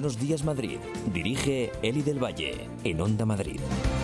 Buenos Días Madrid. Dirige Eli del Valle, en Onda Madrid.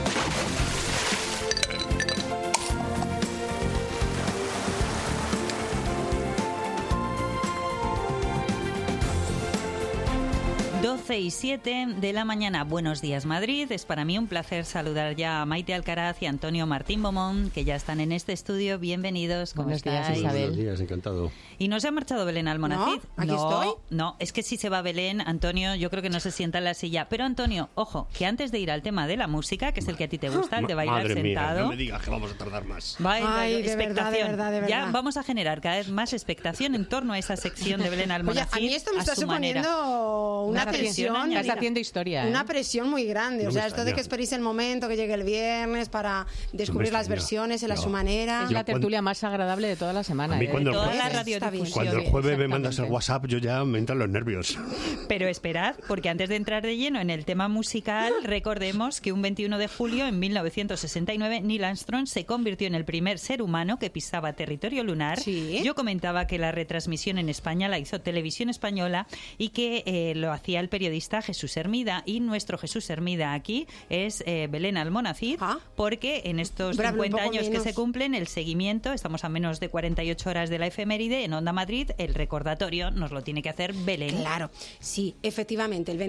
Y 7 de la mañana. Buenos días, Madrid. Es para mí un placer saludar ya a Maite Alcaraz y Antonio Martín Beaumont, que ya están en este estudio. Bienvenidos. ¿Cómo estáis? Buenos días, encantado. Y no se ha marchado Belén Almonacid. ¿No? ¿Aquí estoy? No, es que si se va Belén, Antonio, yo creo que no se sienta en la silla. Pero Antonio, ojo, que antes de ir al tema de la música, que es el que a ti te gusta, el de bailar Madre sentado. Mía, no me digas que vamos a tardar más. Ay, de expectación. verdad, de verdad. Ya vamos a generar cada vez más expectación en torno a esa sección de Belén Almonacid. Oye, a mí esto me está suponiendo una tensión. Estás haciendo historia. Una presión muy grande. No o sea, me esto de extraña. que esperéis el momento, que llegue el viernes para descubrir las versiones a su manera. Es la tertulia más agradable de toda la semana. A mí cuando toda el la jueves, radiodifusión. cuando el jueves me mandas el Exactamente. WhatsApp, yo ya me entran los nervios. Pero esperad, porque antes de entrar de lleno en el tema musical, recordemos que un 21 de julio en 1969 Neil Armstrong se convirtió en el primer ser humano que pisaba territorio lunar. Sí. Yo comentaba que la retransmisión en España la hizo Televisión Española y que lo hacía el periodista Jesús Hermida. Y nuestro Jesús Hermida aquí es Belén Almonacid, porque en estos Pero 50 un poco años menos. que se cumplen, el seguimiento, estamos a menos de 48 horas de la efeméride, en Onda Madrid, el recordatorio nos lo tiene que hacer Belén. Claro, sí, efectivamente. El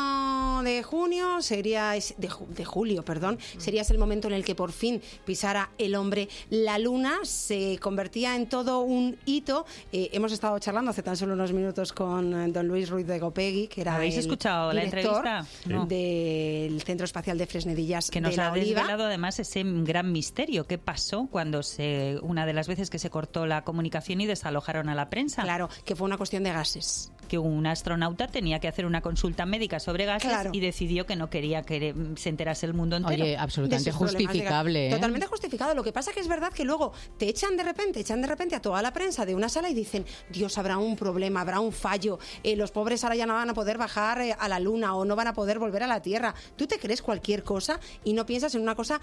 21 de junio sería de julio, sería el momento en el que por fin pisara el hombre la luna. Se convertía en todo un hito. Hemos estado charlando hace tan solo unos minutos con don Luis Ruiz de Gopegui, que era ¿Habéis el escuchado la director entrevista? No. del Centro Espacial de Fresnedillas Que nos de la ha Oliva. desvelado además ese gran misterio. ¿Qué pasó cuando una de las veces que se cortó la comunicación y desalojaron a la prensa? Claro, que fue una cuestión de gases. Que un astronauta tenía que hacer una consulta médica sobre gases y decidió que no quería que se enterase el mundo entero. Oye, absolutamente De sus problemas de justificable. gas. Totalmente justificado. Lo que pasa que es verdad que luego te echan de repente a toda la prensa de una sala y dicen, Dios, habrá un problema, habrá un fallo, los pobres ahora ya no van a poder bajar a la luna o no van a poder volver a la Tierra. Tú te crees cualquier cosa y no piensas en una cosa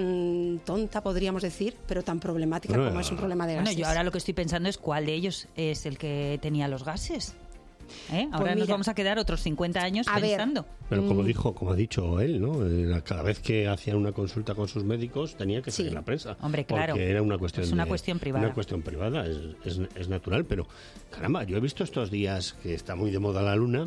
tan tonta, podríamos decir, pero tan problemática como es un problema de gases. Bueno, yo ahora lo que estoy pensando es cuál de ellos es el que tenía los gases. Ahora Pues nos mira, vamos a quedar otros 50 años pensando. Pero como ha dicho él, ¿no? Cada vez que hacían una consulta con sus médicos tenía que salir en la prensa. Hombre, claro. Porque era una cuestión Es una cuestión privada. Una cuestión privada, es natural, pero caramba, yo he visto estos días que está muy de moda la luna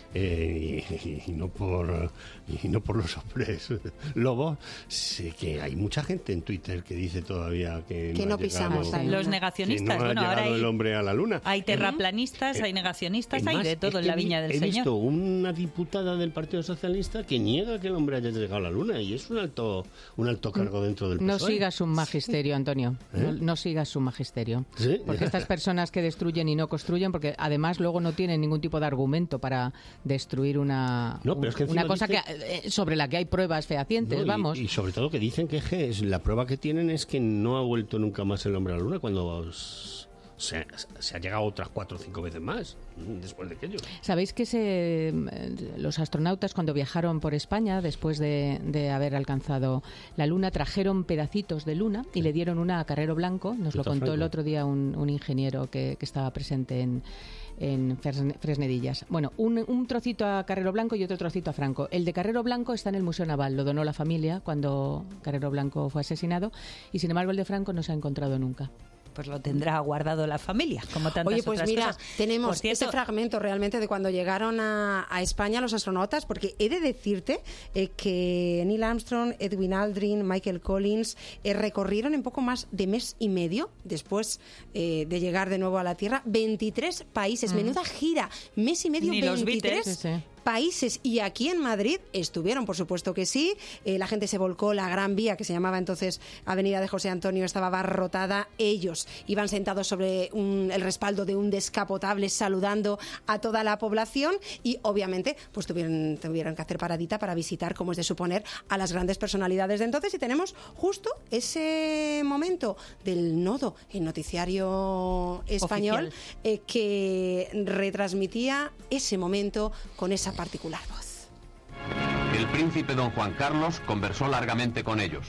y no por los hombres lobos, sé que hay mucha gente en Twitter que dice todavía que no pisamos la luna. Los negacionistas, que no bueno, ha ahora llegado hay, el hombre a la luna. hay terraplanistas, hay negacionistas, hay Además, de todo es en que la viña del he Señor. visto una diputada del Partido Socialista que niega que el hombre haya llegado a la luna y es un alto cargo dentro del PSOE. No sigas su magisterio, Antonio. No sigas su magisterio. ¿Sí? Porque estas personas que destruyen y no construyen, porque además luego no tienen ningún tipo de argumento para destruir una cosa sobre la que hay pruebas fehacientes, No, vamos. Y sobre todo que dicen que la prueba que tienen es que no ha vuelto nunca más el hombre a la luna cuando se ha llegado otras 4 o 5 veces más después de aquello. ¿Sabéis que los astronautas cuando viajaron por España después de haber alcanzado la luna trajeron pedacitos de luna y le dieron una a Carrero Blanco? Nos lo contó el otro día un ingeniero que estaba presente en Fresnedillas. Bueno, un trocito a Carrero Blanco y otro trocito a Franco. El de Carrero Blanco está en el Museo Naval, lo donó la familia cuando Carrero Blanco fue asesinado y sin embargo el de Franco no se ha encontrado nunca. Pues lo tendrá guardado la familia, como tantas Oye, pues otras mira, cosas. tenemos Por cierto, ese fragmento realmente de cuando llegaron a España los astronautas, porque he de decirte que Neil Armstrong, Edwin Aldrin, Michael Collins recorrieron en poco más de mes y medio después de llegar de nuevo a la Tierra 23 países. Menuda gira, mes y medio, Ni 23 los Beatles. Sí. países. Y aquí en Madrid estuvieron, por supuesto que sí. La gente se volcó, la Gran Vía, que se llamaba entonces Avenida de José Antonio, estaba abarrotada. Ellos iban sentados sobre el respaldo de un descapotable saludando a toda la población y obviamente pues tuvieron que hacer paradita para visitar, como es de suponer, a las grandes personalidades de entonces. Y tenemos justo ese momento del Nodo, el noticiario español, que retransmitía ese momento con esa particular voz. El príncipe don Juan Carlos conversó largamente con ellos.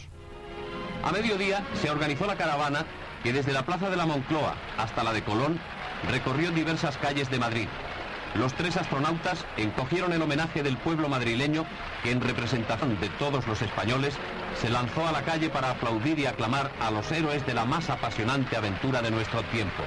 A mediodía se organizó la caravana que desde la plaza de la Moncloa hasta la de Colón recorrió diversas calles de Madrid. los 3 astronautas encogieron el homenaje del pueblo madrileño que, en representación de todos los españoles, se lanzó a la calle para aplaudir y aclamar a los héroes de la más apasionante aventura de nuestro tiempo.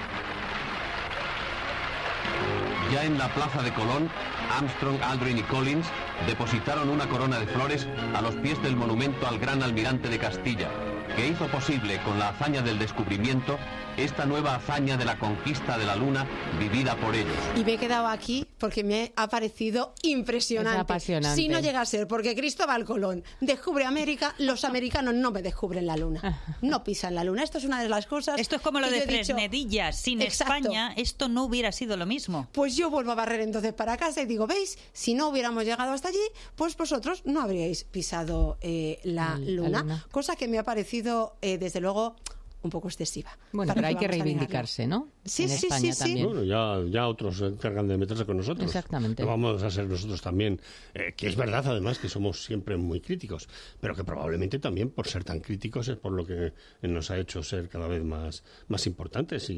Ya en la plaza de Colón, Armstrong, Aldrin y Collins depositaron una corona de flores a los pies del monumento al gran almirante de Castilla, que hizo posible con la hazaña del descubrimiento esta nueva hazaña de la conquista de la Luna vivida por ellos. Y me he quedado aquí porque me ha parecido impresionante. Es apasionante. Si no llega a ser porque Cristóbal Colón descubre América, los americanos no me descubren la Luna. No pisan la Luna. Esto es una de las cosas. Esto es como lo de Fresnedillas. Dicho, sin exacto. España esto no hubiera sido lo mismo. Pues yo vuelvo a barrer entonces para casa y digo, ¿veis? Si no hubiéramos llegado hasta allí, pues vosotros no habríais pisado la Luna. Cosa que me ha parecido, desde luego, un poco excesiva. Bueno, pero hay que reivindicarse, ¿no? Sí, en sí, España sí, también. Bueno, ya otros se encargan de meterse con nosotros. Exactamente. No vamos a ser nosotros también, que es verdad además que somos siempre muy críticos, pero que probablemente también por ser tan críticos es por lo que nos ha hecho ser cada vez más importantes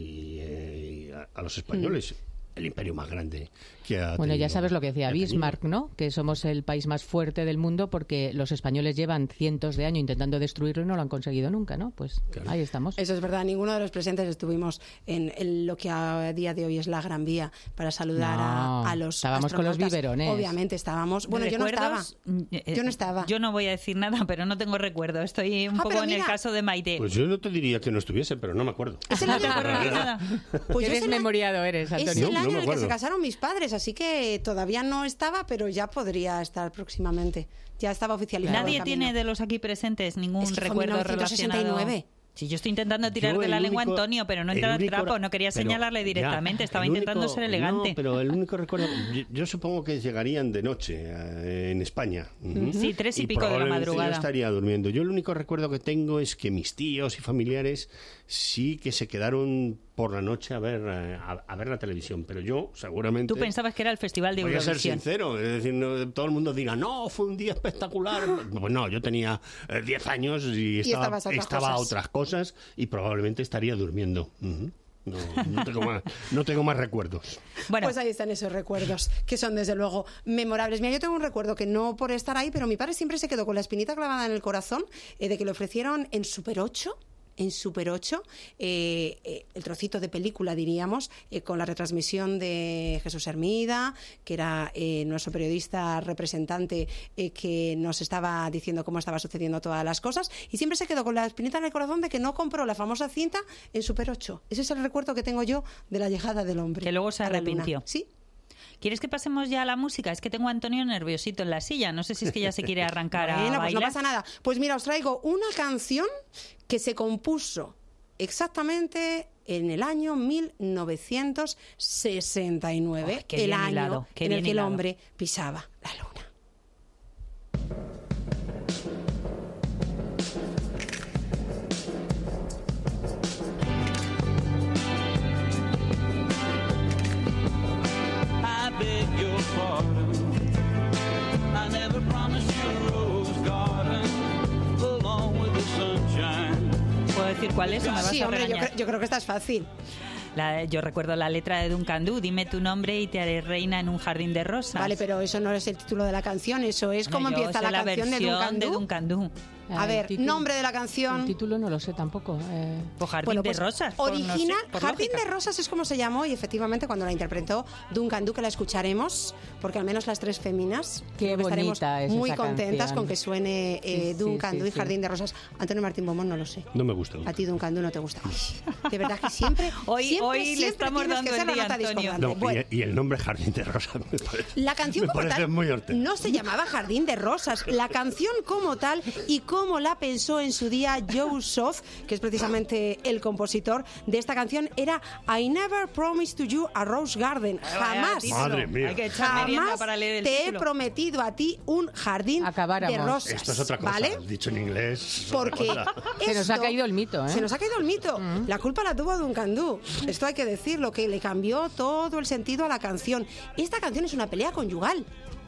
y a los españoles. El imperio más grande que ha Bueno, tenido, ya sabes lo que decía Bismarck, ¿no? Que somos el país más fuerte del mundo porque los españoles llevan cientos de años intentando destruirlo y no lo han conseguido nunca, ¿no? Pues claro. Ahí estamos. Eso es verdad. Ninguno de los presentes estuvimos en lo que a día de hoy es la Gran Vía para saludar a los estábamos con los biberones. Obviamente estábamos. Bueno, yo no estaba. Yo no estaba. Yo no voy a decir nada, pero no tengo recuerdo. Estoy un poco en el caso de Maite. Pues yo no te diría que no estuviese, pero no me acuerdo. ¿Es el año nada? Pues eres memoriado, eres, Antonio. Es el año No me en el que acuerdo. se casaron mis padres, así que todavía no estaba, pero ya podría estar próximamente. Ya estaba oficializado. Nadie el tiene camino. de los aquí presentes ningún Es que fue recuerdo 1969. relacionado. Sí, yo estoy intentando tirar Yo de la el lengua a único- Antonio, pero no el entra al único- trapo, no quería pero señalarle directamente, ya, estaba el intentando único- ser elegante. No, pero el único recuerdo, yo supongo que llegarían de noche en España. Sí, 3 y pico de la probablemente madrugada. Yo estaría durmiendo. Yo el único recuerdo que tengo es que mis tíos y familiares sí que se quedaron por la noche a ver la televisión, pero yo seguramente... Tú pensabas que era el Festival de Voy a ser Eurovisión. sincero, es decir, todo el mundo dirá, no, fue un día espectacular. Pues no, yo tenía 10 años y estaba a otras cosas y probablemente estaría durmiendo. No tengo más recuerdos. Bueno, Pues ahí están esos recuerdos, que son desde luego memorables. Mira, yo tengo un recuerdo que no por estar ahí, pero mi padre siempre se quedó con la espinita clavada en el corazón de que le ofrecieron en Super 8, el trocito de película, diríamos, con la retransmisión de Jesús Hermida, que era nuestro periodista representante que nos estaba diciendo cómo estaba sucediendo todas las cosas, y siempre se quedó con la espinita en el corazón de que no compró la famosa cinta en Super 8. Ese es el recuerdo que tengo yo de la llegada del hombre. Que luego se a la luna. arrepintió. Sí. ¿quieres que pasemos ya a la música? Es que tengo a Antonio nerviosito en la silla. No sé si es que ya se quiere arrancar a Bueno, pues bailar. no pasa nada. Pues mira, os traigo una canción que se compuso exactamente en el año 1969, Oh, qué el bien año hilado, qué en el bien que el hilado. hombre pisaba la luna. I beg your pardon. I never promised you a rose garden along with the sunshine. ¿Puedo decir cuál es o me vas Sí, a hombre, regañar? yo creo que esta es fácil. Yo recuerdo la letra de Duncan Du, dime tu nombre y te haré reina en un jardín de rosas. Vale, pero eso no es el título de la canción, eso es cómo Yo empieza sé la canción de versión Duncan Du. Du. A ver, nombre de la canción. El título no lo sé tampoco. Pues Jardín Bueno, de pues, Rosas. Original, por Jardín lógica. de Rosas es como se llamó, y efectivamente cuando la interpretó Duncan Du, que la escucharemos, porque al menos las tres féminas Qué estaremos bonita es muy esa contentas canción. con que suene Sí, Duncan Du y sí. Jardín de Rosas. Antonio Martín Bomón no lo sé. No me gusta. A ti Duncan Du no te gusta. Ay, de verdad que siempre Hoy le siempre estamos tienes dando que el ser la día, nota Antonio. discordante. No, Bueno, y el nombre Jardín de Rosas me parece, la canción me como parece tal muy hortera. no se llamaba Jardín de Rosas. La canción como tal y como la pensó en su día Joe Soth, que es precisamente el compositor de esta canción, era I never promised to you a rose garden. Jamás. título. Madre mía. Hay que echar merienda Jamás para leer el te he título. prometido a ti un jardín Acabáramos. de rosas. Esto es otra cosa, ¿vale? dicho en inglés. es otra Porque cosa. Se nos ha esto- caído el mito, ¿eh? Se nos ha caído el mito. La culpa la tuvo Duncan Du. Esto hay que decirlo, que le cambió todo el sentido a la canción. Esta canción es una pelea conyugal.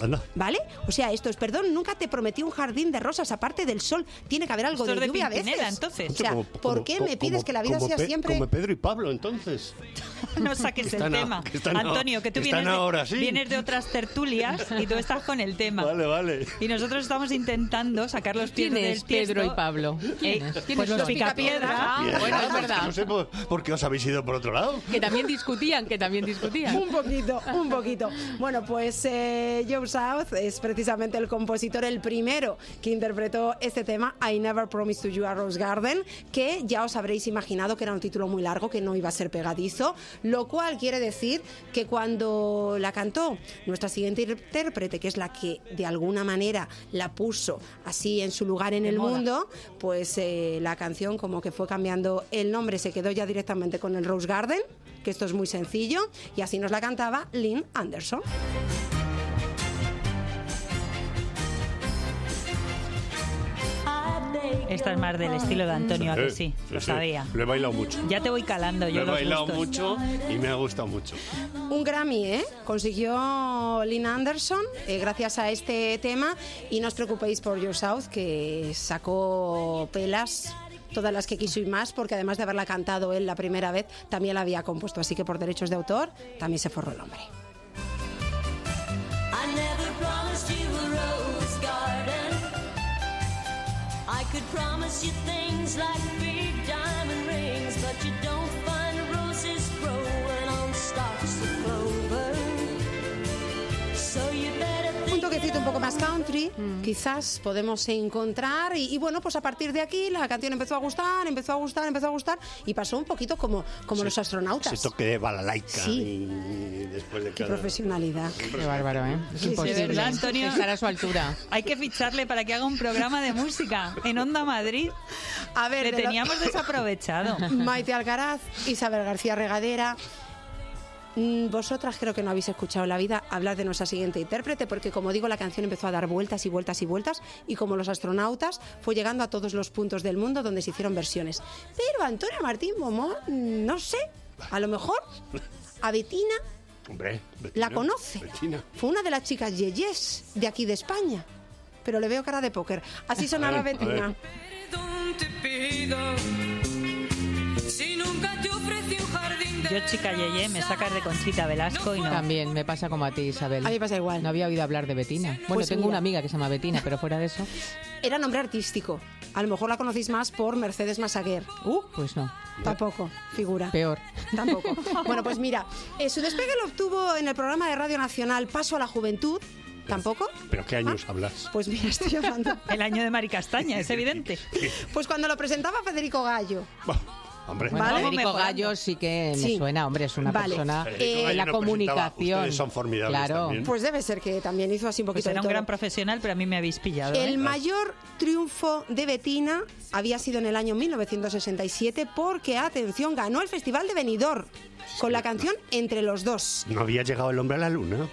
Anda. ¿Vale? O sea, esto es, perdón, nunca te prometí un jardín de rosas aparte del sol. Tiene que haber algo Esto de es de lluvia a Pimpinela, veces. entonces. O sea, ¿por qué me pides que la vida sea siempre...? Como Pedro y Pablo, entonces. No saques Que el están tema. que están Antonio, que tú están ahora, sí. vienes de otras tertulias y tú estás con el tema. Vale. Y nosotros estamos intentando sacar los pies ¿Quién del es tiesto. Pedro y Pablo? Pues los son? picapiedra. Ah, bueno, es verdad. No sé por qué os habéis ido por otro lado. Que también discutían. Un poquito. Bueno, pues Joe South es precisamente el compositor, el primero que interpretó este tema, I Never Promised You a Rose Garden, que ya os habréis imaginado que era un título muy largo, que no iba a ser pegadizo, lo cual quiere decir que cuando la cantó nuestra siguiente intérprete, que es la que de alguna manera la puso así en su lugar en el mundo, pues la canción como que fue cambiando el nombre, se quedó ya directamente con el Rose Garden, que esto es muy sencillo, y así nos la cantaba Lynn Anderson. Esta es más del estilo de Antonio, ¿a que sí? Lo sabía. Lo he bailado mucho. Ya te voy calando yo Lo he los bailado gustos. mucho y me ha gustado mucho. Un Grammy, consiguió Lynn Anderson gracias a este tema, y no os preocupéis por Joe South, que sacó pelas todas las que quiso y más, porque además de haberla cantado él la primera vez, también la había compuesto, así que por derechos de autor también se forró el hombre. I never promised you a rose garden. I could promise you things like big diamond rings, but you don't find roses growing on stalks of clover. So you better think. Un toquecito un poco más country, quizás podemos encontrar, y bueno, pues a partir de aquí la canción empezó a gustar, y pasó un poquito como los astronautas. Ese toque de balalaika. Sí. Y después de Qué cada... profesionalidad. Qué bárbaro, ¿eh? Es Sí, sí, imposible de verdad, Antonio. estar a su altura. Hay que ficharle para que haga un programa de música en Onda Madrid. A ver, Le de lo- teníamos desaprovechado. Maite Alcaraz, Isabel García Regadera. Vosotras creo que no habéis escuchado en la vida hablar de nuestra siguiente intérprete, porque como digo, la canción empezó a dar vueltas y vueltas y vueltas, y como los astronautas fue llegando a todos los puntos del mundo donde se hicieron versiones. Pero Antonio Martín Momón, no sé, a lo mejor a Betina Hombre, Betina, la conoce. Betina. Fue una de las chicas yeyes de aquí de España, pero le veo cara de póker. Así sonaba A ver, a Betina. Perdón te pido, si nunca te ofrecí un jardín de Yo, chica Yeye, me sacas de Conchita Velasco y no. También me pasa como a ti, Isabel. A mí me pasa igual. No había oído hablar de Betina. Bueno, Pues tengo mira. una amiga que se llama Betina, pero fuera de eso, Era nombre artístico. A lo mejor la conocéis más por Mercedes Massaguer. pues no. Tampoco, figura. Peor. Tampoco. Bueno, pues mira, su despegue lo obtuvo en el programa de Radio Nacional Paso a la Juventud. ¿Tampoco? ¿Pero qué años hablas? Pues mira, estoy hablando. El año de Mari Castaña, es evidente. Pues cuando lo presentaba Federico Gallo. Bah, hombre. Bueno, ¿Vale? Federico Mejorando. Gallo sí que me Sí. suena, hombre, es una Vale. persona Federico de Gallo la no presentaba. comunicación. Ustedes son formidables Claro. también. Pues debe ser que también hizo así un Pues poquito era de un gran todo. profesional, pero a mí me habéis pillado. El ¿eh? mayor triunfo de Betina había sido en el año 1967 porque, atención, ganó el Festival de Benidorm con la canción Entre los dos. No había llegado el hombre a la luna.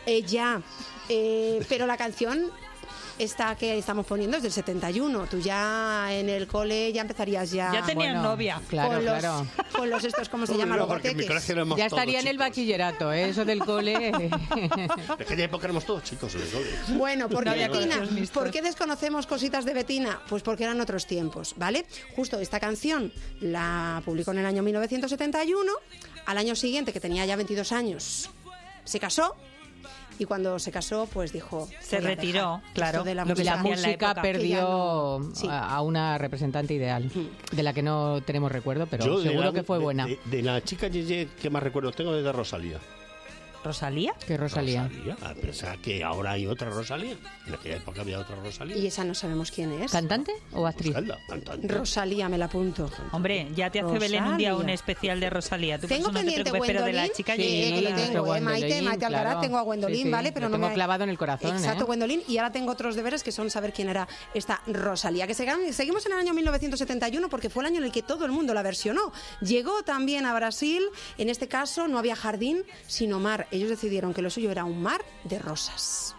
Pero la canción esta que estamos poniendo es del 71. Tú ya en el cole ya empezares ya... Ya tenías Bueno, novia. Claro, con los, claro. con los estos, ¿cómo se Hombre, llaman? no, Los porque en mi guateques. colegio éramos Ya todos estaría en el chicos. bachillerato, ¿eh? Eso del cole. En aquella época éramos todos chicos en el cole. Bueno, ¿por No qué había Betina? colegios mixtos. ¿Por qué desconocemos cositas de Betina? Pues porque eran otros tiempos, ¿vale? Justo esta canción la publicó en el año 1971. Al año siguiente, que tenía ya 22 años, se casó. Y cuando se casó, pues dijo... Se voy a retiró, dejar claro. esto de la Lo que la hacía en la música época. perdió Que ya no- sí. a una representante ideal, de la que no tenemos recuerdo, pero Yo de seguro la- que fue buena. De la chica Yeye que más recuerdo tengo es de Rosalía. ¿Rosalía? Que Rosalía. Ah, pensaba que ahora hay otra Rosalía. En aquella época había otra Rosalía. Y esa no sabemos quién es. ¿Cantante o actriz? Buscadla, cantante. Rosalía, me la apunto. Hombre, ya te hace Belén un día un Rosalía. especial de Rosalía. Tú por Tengo eso no te pendiente preocupes, pero de la Gwendolyn, chica Sí, Yeye, que le claro. tengo, Gwendolyn, Maite Alcaraz, claro. tengo a Gwendolyn, Sí, sí, ¿vale? Pero lo no tengo me... clavado en el corazón, Exacto, ¿eh? Gwendolyn, y ahora tengo otros deberes que son saber quién era esta Rosalía. Que seguimos en el año 1971 porque fue el año en el que todo el mundo la versionó. Llegó también a Brasil, en este caso no había jardín, sino mar. Ellos decidieron que lo suyo era un mar de rosas.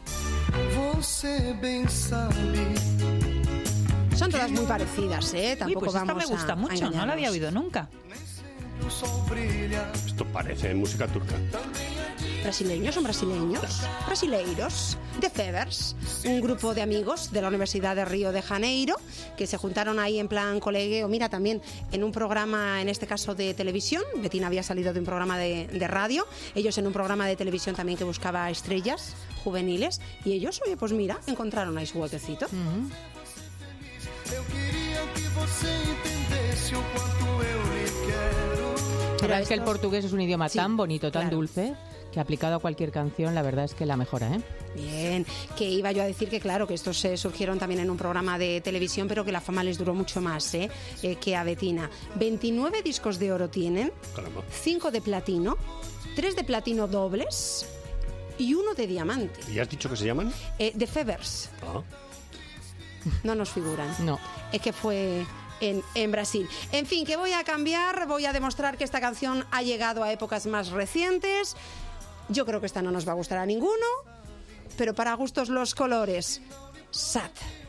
Você bem sabe. Son todas muy parecidas, ¿eh? Uy, Tampoco pues esta vamos me gusta a mucho, no la había engañarnos. oído nunca. O sol brilha. Esto parece música turca. Também é dia Son brasileiros, The Fevers, un grupo de amigos de la Universidad de Río de Janeiro que se juntaron ahí en plan colegueo, mira, también en un programa, en este caso de televisión. Betina había salido de un programa de radio, ellos en un programa de televisión también que buscaba estrellas juveniles, y ellos, oye, pues mira, encontraron ahí su huequecito. Pero es que el portugués es un idioma tan bonito, tan dulce, que aplicado a cualquier canción, la verdad es que la mejora, ¿eh? Bien, que iba yo a decir que claro, que estos surgieron también en un programa de televisión, pero que la fama les duró mucho más que a Betina. 29 discos de oro tienen, 5 de platino, 3 de platino dobles y 1 de diamante. ¿Y has dicho que se llaman? The Fevers. No nos figuran. No. Es que fue en Brasil. En fin, que voy a cambiar, voy a demostrar que esta canción ha llegado a épocas más recientes. Yo creo que esta no nos va a gustar a ninguno, pero para gustos los colores. Sad.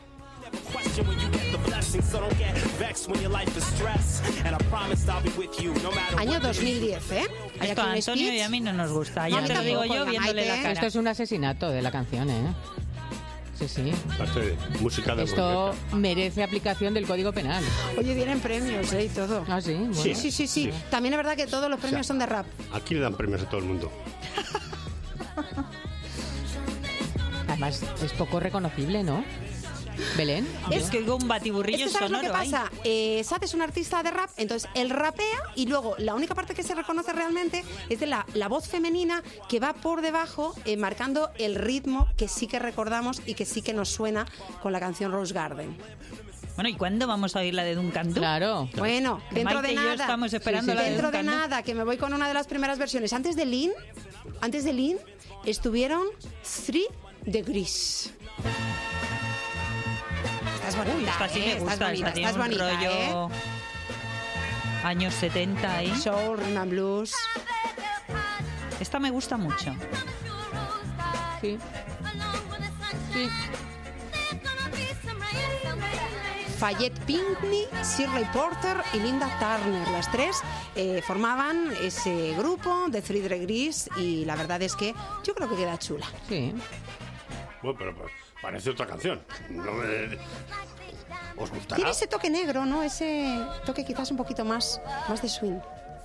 Año 2010, ¿eh? Esto a Antonio y a mí no nos gusta. Ya te lo digo yo viéndole la cara. Esto es un asesinato de la canción, ¿eh? Sí, sí. Música de Esto merece aplicación del Código Penal. Oye, vienen premios, y todo. Ah, sí. Bueno. Sí. También es verdad que todos los premios son de rap. Aquí le dan premios a todo el mundo. Además, es poco reconocible, ¿no? Belén. Es que un batiburrillo ¿sabes sonoro. lo que pasa? Sad es un artista de rap, entonces él rapea y luego la única parte que se reconoce realmente es de la voz femenina que va por debajo marcando el ritmo que sí que recordamos y que sí que nos suena con la canción Rose Garden. Bueno, ¿y cuándo vamos a oír la de Duncan Du? Claro. Bueno, dentro Maite de y yo nada. estamos esperando la de dentro de Duncan Du. nada, que me voy con una de las primeras versiones. Antes de Lean estuvieron 3 Degrees. Estás bonita, Uy, esta sí me gusta, esta tiene un rollo años 70 ahí. Soul, rhythm and blues. Esta me gusta mucho. Sí. Sí. Fayette Pinkney, Shirley Porter y Linda Turner. Las tres formaban ese grupo de 3 Degrees y la verdad es que yo creo que queda chula. Sí. Bueno, pero parece otra canción. No me... ¿Os gustará? Tiene ese toque negro, ¿no? Ese toque quizás un poquito más de swing.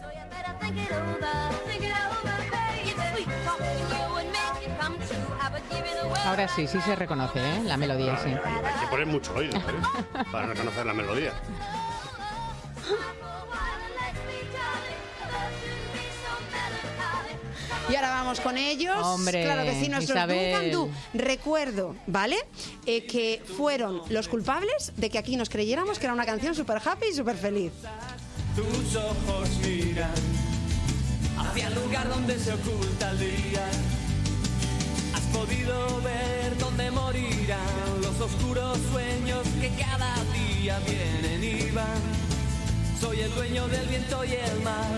Ahora sí se reconoce, ¿eh? La melodía, sí. Hay que poner mucho oído, ¿eh? Para reconocer la melodía. Y ahora vamos con ellos. Hombre, claro que sí, nuestros Isabel. Duncan Du. Recuerdo, ¿vale? Que fueron los culpables de que aquí nos creyéramos que era una canción súper happy y súper feliz. Tus ojos miran hacia el lugar donde se oculta el día. Has podido ver dónde morirán los oscuros sueños que cada día vienen y van. Soy el dueño del viento y el mar.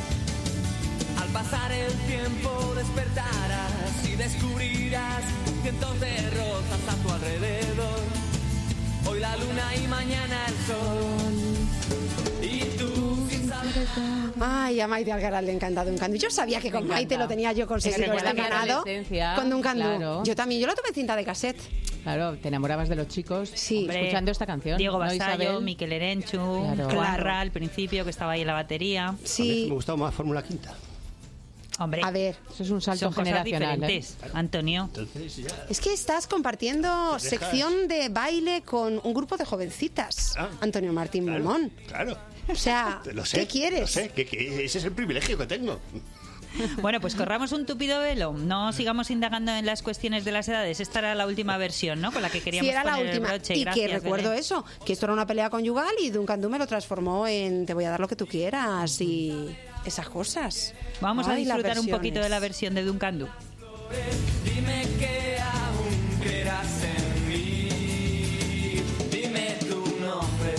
Al pasar el tiempo despertarás y descubrirás cientos de rosas a tu alrededor. Hoy la luna y mañana el sol. Y tú sin saber... Ay, a Maite Alcaraz le encanta Duncan Du. Yo sabía que con Me Maite encanta. lo tenía yo conseguido recuerda este mi ganado adolescencia, con Duncan Du. claro. Yo también, yo lo tuve en cinta de cassette. Claro, te enamorabas de los chicos escuchando esta canción. Diego ¿no, Vasallo, Isabel? Miquel Erenchu, Claro. Juanra al principio, que estaba ahí en la batería. A mí Sí, me gustaba más Fórmula Quinta. Hombre, a ver, Eso es un salto son cosas generacional. diferentes, Antonio. Entonces ya... es que estás compartiendo sección de baile con un grupo de jovencitas. Ah, Antonio Martín claro, Momón. Claro. O sea, Lo sé, ¿qué quieres? Lo sé, que ese es el privilegio que tengo. Bueno, pues corramos un tupido velo. No sigamos indagando en las cuestiones de las edades. Esta era la última versión, ¿no? Con la que queríamos Sí, era la poner última. el broche. Y Gracias, que recuerdo Belén. eso, que esto era una pelea conyugal y Duncan Du me lo transformó en te voy a dar lo que tú quieras y esas cosas. Vamos a Ay, las disfrutar un poquito de la versiones. versión de Duncan Du. Dime que aún creerás en mí. Dime tu nombre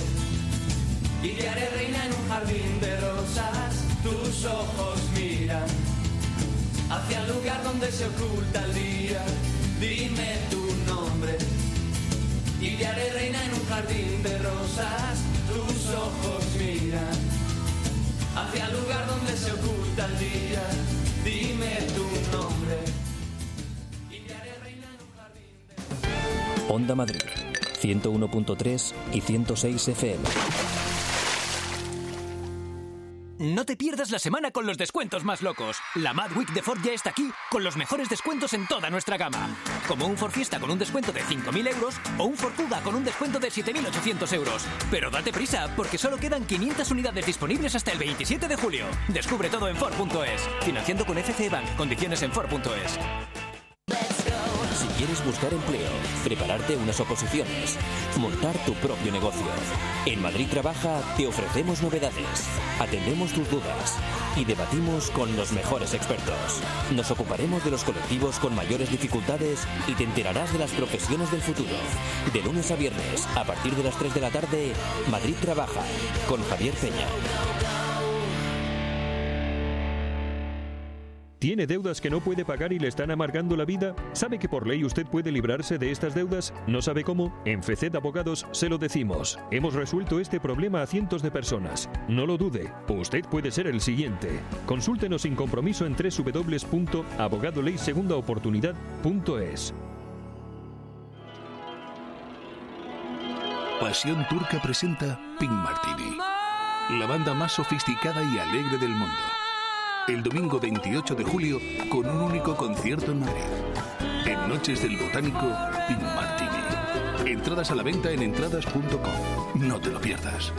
y te haré reina en un jardín de rosas. Tus ojos miran hacia el lugar donde se oculta el día. Dime tu nombre y te haré reina en un jardín de rosas. Tus ojos miran hacia el lugar donde se oculta el día. Dime tu nombre Onda Madrid, 101.3 y 106 FM. No te pierdas la semana con los descuentos más locos. La Mad Week de Ford ya está aquí con los mejores descuentos en toda nuestra gama. Como un Ford Fiesta con un descuento de 5.000 euros o un Ford Kuga con un descuento de 7.800 euros. Pero date prisa, porque solo quedan 500 unidades disponibles hasta el 27 de julio. Descubre todo en Ford.es. Financiando con FC Bank. Condiciones en Ford.es. Si quieres buscar empleo, prepararte unas oposiciones, montar tu propio negocio. En Madrid Trabaja te ofrecemos novedades, atendemos tus dudas y debatimos con los mejores expertos. Nos ocuparemos de los colectivos con mayores dificultades y te enterarás de las profesiones del futuro. De lunes a viernes, a partir de las 3 de la tarde, Madrid Trabaja, con Javier Peña. ¿Tiene deudas que no puede pagar y le están amargando la vida? ¿Sabe que por ley usted puede librarse de estas deudas? ¿No sabe cómo? En FECED Abogados se lo decimos. Hemos resuelto este problema a cientos de personas. No lo dude, usted puede ser el siguiente. Consúltenos sin compromiso en www.abogadoleysegundaoportunidad.es. Pasión Turca presenta Pink Martini, la banda más sofisticada y alegre del mundo. El domingo 28 de julio, con un único concierto en Madrid. En Noches del Botánico, Pink Martini. Entradas a la venta en entradas.com. No te lo pierdas.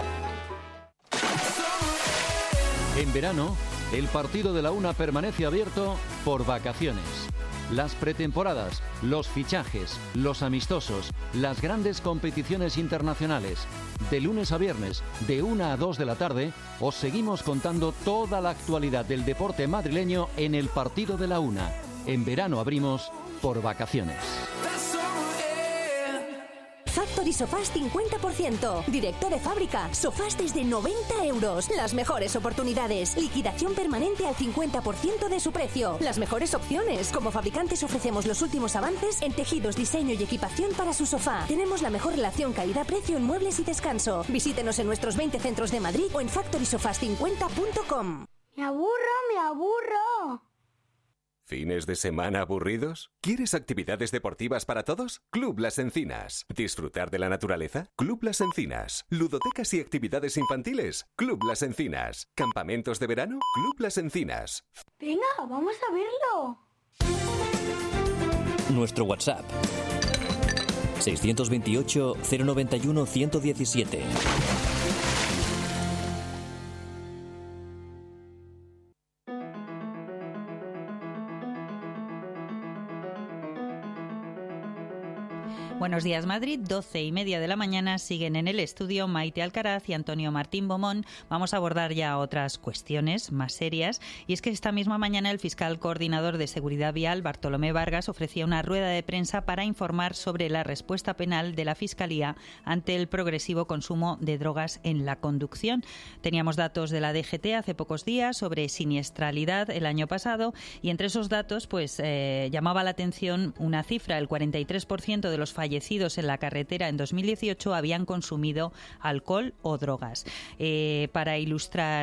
En verano, el partido de la UNA permanece abierto por vacaciones. Las pretemporadas, los fichajes, los amistosos, las grandes competiciones internacionales. De lunes a viernes, de 1 a 2 de la tarde, os seguimos contando toda la actualidad del deporte madrileño en el partido de la UNA. En verano abrimos por vacaciones. Factory Sofás 50%. Directo de fábrica. Sofás desde 90 euros. Las mejores oportunidades. Liquidación permanente al 50% de su precio. Las mejores opciones. Como fabricantes ofrecemos los últimos avances en tejidos, diseño y equipación para su sofá. Tenemos la mejor relación calidad-precio en muebles y descanso. Visítenos en nuestros 20 centros de Madrid o en factorysofás50.com. Me aburro. ¿Fines de semana aburridos? ¿Quieres actividades deportivas para todos? Club Las Encinas. ¿Disfrutar de la naturaleza? Club Las Encinas. ¿Ludotecas y actividades infantiles? Club Las Encinas. ¿Campamentos de verano? Club Las Encinas. Venga, vamos a verlo. Nuestro WhatsApp 628 091 117. Buenos días, Madrid. 12:30 de la mañana. Siguen en el estudio Maite Alcaraz y Antonio Martín Bomón. Vamos a abordar ya otras cuestiones más serias. Y es que esta misma mañana el fiscal coordinador de Seguridad Vial, Bartolomé Vargas, ofrecía una rueda de prensa para informar sobre la respuesta penal de la Fiscalía ante el progresivo consumo de drogas en la conducción. Teníamos datos de la DGT hace pocos días sobre siniestralidad el año pasado y entre esos datos pues llamaba la atención una cifra: el 43% de los fallecidos en la carretera en 2018 habían consumido alcohol o drogas. Para ilustrar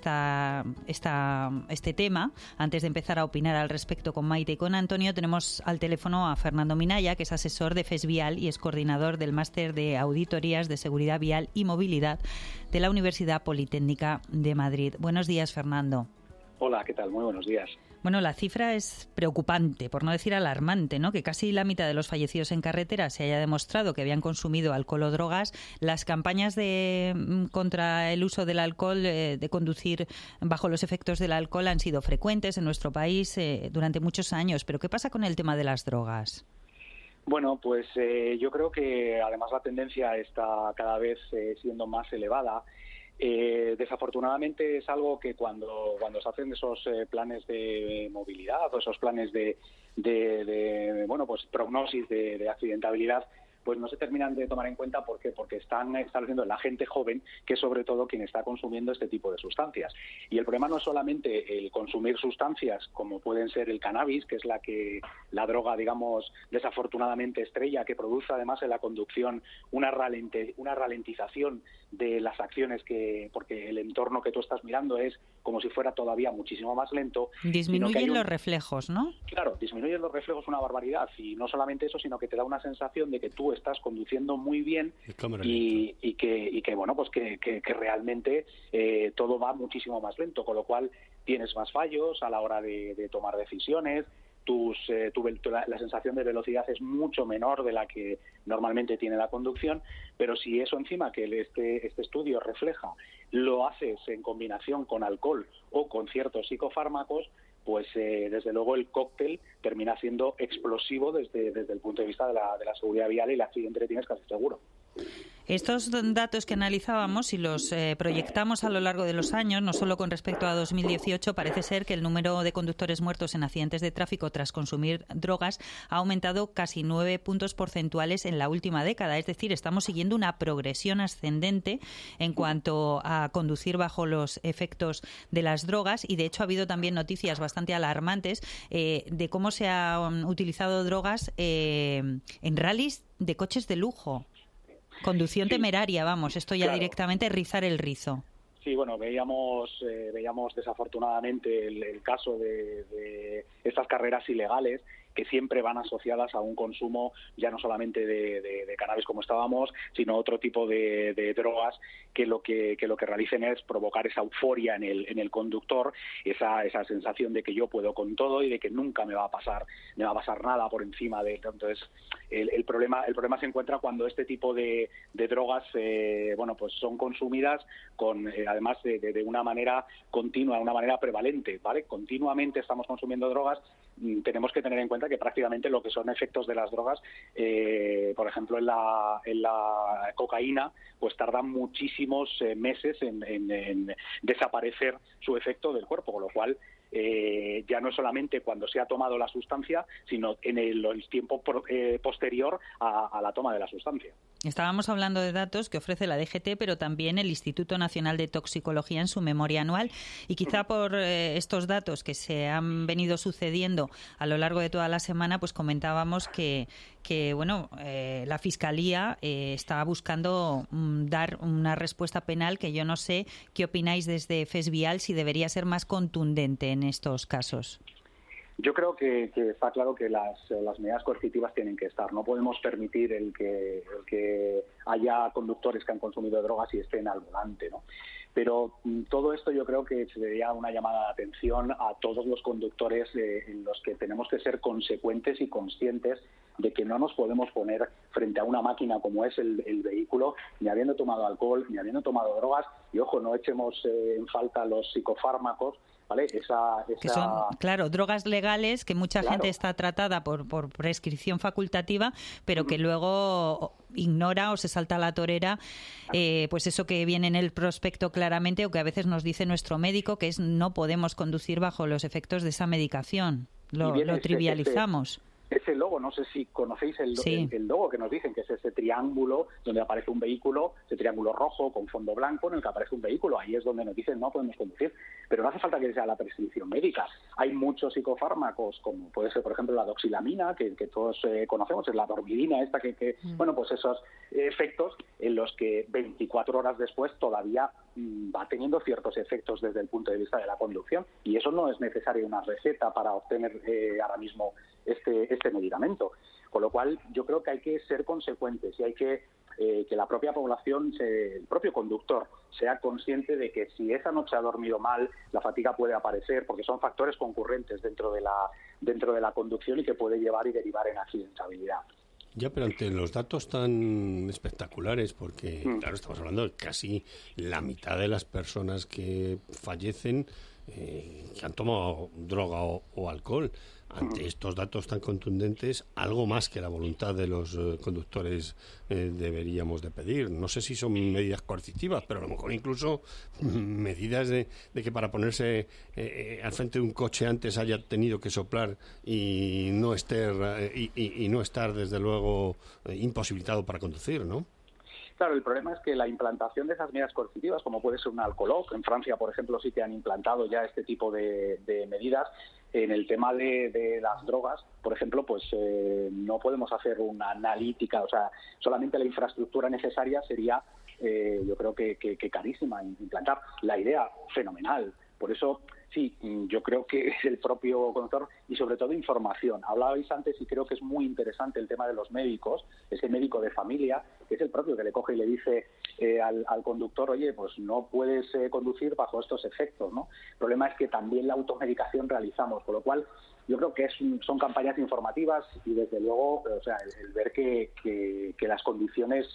este tema, antes de empezar a opinar al respecto con Maite y con Antonio, tenemos al teléfono a Fernando Minaya, que es asesor de FES Vial y es coordinador del Máster de Auditorías de Seguridad Vial y Movilidad de la Universidad Politécnica de Madrid. Buenos días, Fernando. Hola, ¿qué tal? Muy buenos días. Bueno, la cifra es preocupante, por no decir alarmante, ¿no? Que casi la mitad de los fallecidos en carretera se haya demostrado que habían consumido alcohol o drogas. Las campañas contra el uso del alcohol, de conducir bajo los efectos del alcohol, han sido frecuentes en nuestro país durante muchos años. ¿Pero qué pasa con el tema de las drogas? Bueno, pues yo creo que además la tendencia está cada vez siendo más elevada. Desafortunadamente es algo que cuando se hacen esos planes de movilidad o esos planes de prognosis de accidentabilidad, pues no se terminan de tomar en cuenta. ¿Por qué? Porque están estableciendo en la gente joven, que es sobre todo quien está consumiendo este tipo de sustancias. Y el problema no es solamente el consumir sustancias como pueden ser el cannabis, que es la droga, digamos, desafortunadamente estrella, que produce además en la conducción una ralentización de las acciones, porque el entorno que tú estás mirando es como si fuera todavía muchísimo más lento. Disminuyen los reflejos, ¿no? Claro, disminuyen los reflejos una barbaridad, y no solamente eso, sino que te da una sensación de que tú estás conduciendo muy bien y que bueno, pues que realmente todo va muchísimo más lento, con lo cual tienes más fallos a la hora de tomar decisiones. La sensación de velocidad es mucho menor de la que normalmente tiene la conducción, pero si eso encima que este estudio refleja lo haces en combinación con alcohol o con ciertos psicofármacos, pues desde luego el cóctel termina siendo explosivo desde el punto de vista de la seguridad vial, y el accidente le tienes casi seguro. Estos datos que analizábamos, si los proyectamos a lo largo de los años, no solo con respecto a 2018, parece ser que el número de conductores muertos en accidentes de tráfico tras consumir drogas ha aumentado casi 9 puntos porcentuales en la última década. Es decir, estamos siguiendo una progresión ascendente en cuanto a conducir bajo los efectos de las drogas, y de hecho ha habido también noticias bastante alarmantes de cómo se han utilizado drogas en rallies de coches de lujo. Conducción temeraria, vamos, esto ya directamente rizar el rizo. Sí, bueno, veíamos desafortunadamente el caso de estas carreras ilegales, que siempre van asociadas a un consumo ya no solamente de cannabis como estábamos, sino otro tipo de drogas que lo que realicen es provocar esa euforia en el conductor, esa sensación de que yo puedo con todo y de que nunca me va a pasar nada por encima de. Entonces el problema se encuentra cuando este tipo de drogas pues son consumidas con además de una manera continua, de una manera prevalente, ¿vale? Continuamente estamos consumiendo drogas. Tenemos que tener en cuenta que prácticamente lo que son efectos de las drogas, por ejemplo en la cocaína, pues tardan muchísimos meses en desaparecer su efecto del cuerpo, con lo cual ya no es solamente cuando se ha tomado la sustancia, sino en el tiempo posterior a la toma de la sustancia. Estábamos hablando de datos que ofrece la DGT, pero también el Instituto Nacional de Toxicología en su memoria anual, y quizá por estos datos que se han venido sucediendo a lo largo de toda la semana, pues comentábamos que la Fiscalía está buscando dar una respuesta penal, que yo no sé qué opináis desde FESVIAL, si debería ser más contundente en estos casos. Yo creo que está claro que las medidas coercitivas tienen que estar. No podemos permitir el que haya conductores que han consumido drogas y estén al volante, ¿no? Pero todo esto yo creo que sería una llamada de atención a todos los conductores en los que tenemos que ser consecuentes y conscientes de que no nos podemos poner frente a una máquina como es el vehículo, ni habiendo tomado alcohol, ni habiendo tomado drogas, y ojo, no echemos en falta los psicofármacos, ¿vale? Que son, claro, drogas legales que mucha gente está tratada por prescripción facultativa, pero que luego ignora o se salta a la torera, pues eso que viene en el prospecto claramente, o que a veces nos dice nuestro médico, que es no podemos conducir bajo los efectos de esa medicación. Lo trivializamos. Ese logo, no sé si conocéis el logo que nos dicen, que es ese triángulo donde aparece un vehículo, ese triángulo rojo con fondo blanco en el que aparece un vehículo. Ahí es donde nos dicen no podemos conducir. Pero no hace falta que sea la prescripción médica. Hay muchos psicofármacos, como puede ser, por ejemplo, la doxilamina, que todos conocemos, es la dormilina esta, pues esos efectos en los que 24 horas después todavía va teniendo ciertos efectos desde el punto de vista de la conducción, y eso no es necesaria una receta para obtener ahora mismo este medicamento. Con lo cual yo creo que hay que ser consecuentes y hay que la propia población, el propio conductor, sea consciente de que si esa noche ha dormido mal, la fatiga puede aparecer, porque son factores concurrentes dentro de la conducción y que puede llevar y derivar en accidentabilidad. Ya, pero ante los datos tan espectaculares, porque claro, estamos hablando de casi la mitad de las personas que fallecen que han tomado droga o alcohol. Ante estos datos tan contundentes, algo más que la voluntad de los conductores deberíamos de pedir. No sé si son medidas coercitivas, pero a lo mejor incluso medidas de que para ponerse al frente de un coche antes haya tenido que soplar y no estar desde luego imposibilitado para conducir, ¿no? Claro, el problema es que la implantación de esas medidas coercitivas, como puede ser un alcohol, en Francia, por ejemplo, sí que han implantado ya este tipo de medidas. En el tema de las drogas, por ejemplo, pues no podemos hacer una analítica, o sea, solamente la infraestructura necesaria sería, yo creo que carísima implantar. La idea, fenomenal, Por eso, sí, yo creo que es el propio conductor y sobre todo información. Hablabais antes y creo que es muy interesante el tema de los médicos, ese médico de familia, que es el propio que le coge y le dice al conductor, oye, pues no puedes conducir bajo estos efectos, ¿no? El problema es que también la automedicación realizamos, con lo cual yo creo que son campañas informativas y desde luego, o sea, el ver que las condiciones,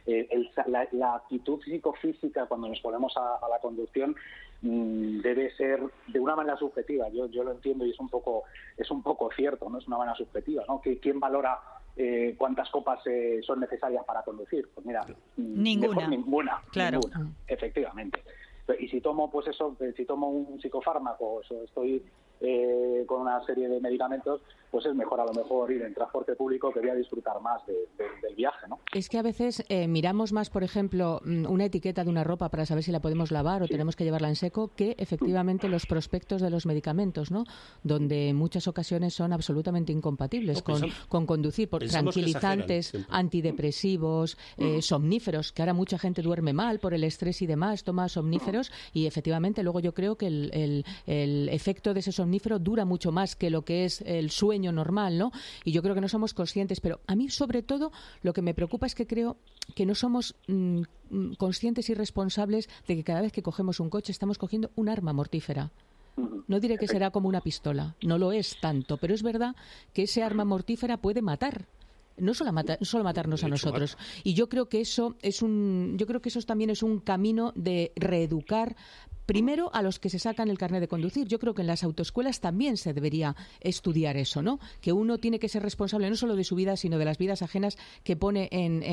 la actitud psicofísica cuando nos ponemos a la conducción debe ser de una manera subjetiva. Yo lo entiendo y es un poco cierto, no es una manera subjetiva, ¿no? ¿Quién valora cuántas copas son necesarias para conducir? Pues mira, ninguna, claro. Ninguna, efectivamente. Y si tomo si tomo un psicofármaco, estoy con una serie de medicamentos, pues es mejor a lo mejor ir en transporte público, que voy a disfrutar más del viaje, ¿no? Es que a veces miramos más, por ejemplo, una etiqueta de una ropa para saber si la podemos lavar o tenemos que llevarla en seco, que efectivamente los prospectos de los medicamentos, ¿no? Donde en muchas ocasiones son absolutamente incompatibles con conducir, por tranquilizantes, antidepresivos, somníferos, que ahora mucha gente duerme mal por el estrés y demás, toma somníferos y efectivamente luego yo creo que el efecto de ese somnífero dura mucho más que lo que es el sueño normal, ¿no? Y yo creo que no somos conscientes, pero a mí sobre todo lo que me preocupa es que creo que no somos conscientes y responsables de que cada vez que cogemos un coche estamos cogiendo un arma mortífera. No diré que será como una pistola, no lo es tanto, pero es verdad que ese arma mortífera puede matar. No solo matarnos a nosotros. Y yo creo que eso también es un camino de reeducar primero a los que se sacan el carnet de conducir. Yo creo que en las autoescuelas también se debería estudiar eso, ¿no? Que uno tiene que ser responsable no solo de su vida, sino de las vidas ajenas que pone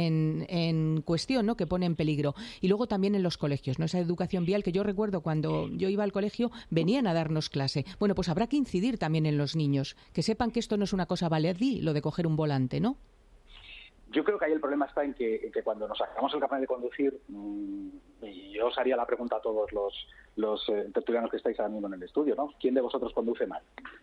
en cuestión, ¿no? Que pone en peligro. Y luego también en los colegios, ¿no? Esa educación vial que yo recuerdo cuando yo iba al colegio, venían a darnos clase. Bueno, pues habrá que incidir también en los niños, que sepan que esto no es una cosa baladí, lo de coger un volante, ¿no? Yo creo que ahí el problema está en que cuando nos sacamos el carnet de conducir, y yo os haría la pregunta a todos los tertulianos que estáis ahora mismo en el estudio, ¿no? ¿Quién de vosotros conduce mal?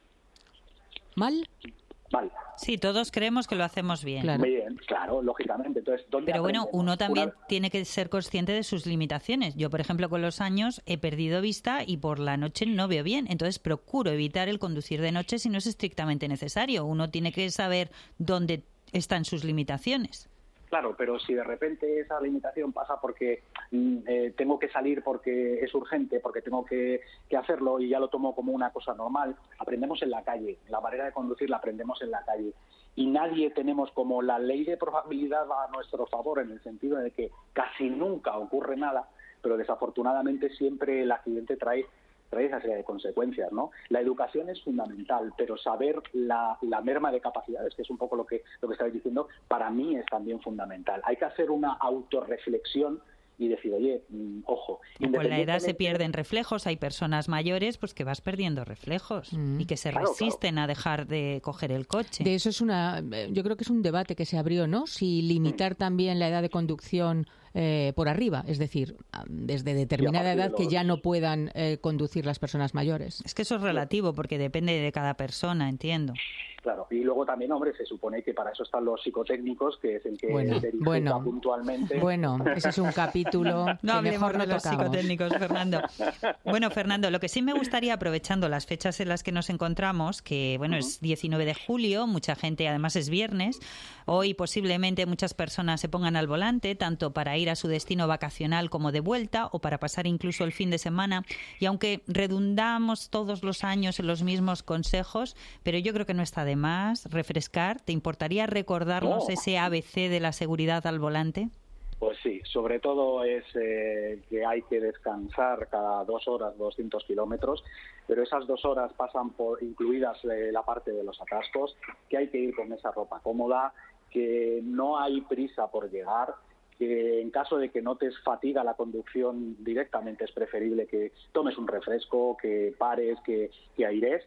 ¿Mal? Mal. Sí, todos creemos que lo hacemos bien. Claro. Bien, claro, lógicamente. Entonces, ¿dónde Pero bueno, aprendemos? uno también tiene que ser consciente de sus limitaciones. Yo, por ejemplo, con los años he perdido vista y por la noche no veo bien. Entonces procuro evitar el conducir de noche si no es estrictamente necesario. Uno tiene que saber dónde están sus limitaciones. Claro, pero si de repente esa limitación pasa porque tengo que salir porque es urgente, porque tengo que hacerlo y ya lo tomo como una cosa normal, aprendemos en la calle. La manera de conducir la aprendemos en la calle. Y nadie tenemos como la ley de probabilidad a nuestro favor, en el sentido de que casi nunca ocurre nada, pero desafortunadamente siempre el accidente trae esa serie de consecuencias, ¿no? La educación es fundamental, pero saber la merma de capacidades, que es un poco lo que estáis diciendo, para mí es también fundamental. Hay que hacer una autorreflexión y decir, oye, ojo. Con la edad se pierden reflejos, hay personas mayores pues que vas perdiendo reflejos y que se resisten a dejar de coger el coche. De eso yo creo que es un debate que se abrió, ¿no? Si limitar también la edad de conducción por arriba, es decir, desde determinada edad que ya no puedan conducir las personas mayores. Es que eso es relativo porque depende de cada persona, entiendo. Claro, y luego también, hombre, se supone que para eso están los psicotécnicos, que es el que verifica puntualmente. Bueno, ese es un capítulo no que mejor no de los tocamos. Psicotécnicos, Fernando. Bueno, Fernando, lo que sí me gustaría, aprovechando las fechas en las que nos encontramos, que bueno, es 19 de julio, mucha gente, además es viernes, hoy posiblemente muchas personas se pongan al volante, tanto para ir a su destino vacacional como de vuelta, o para pasar incluso el fin de semana, y aunque redundamos todos los años en los mismos consejos, pero yo creo que no está de más refrescar. ¿Te importaría recordarnos ese ABC de la seguridad al volante? Pues sí, sobre todo es que hay que descansar cada 2 horas, 200 kilómetros, pero esas 2 horas pasan por incluidas la parte de los atascos, que hay que ir con esa ropa cómoda, que no hay prisa por llegar, que en caso de que notes fatiga la conducción directamente es preferible que tomes un refresco, que pares, que aires.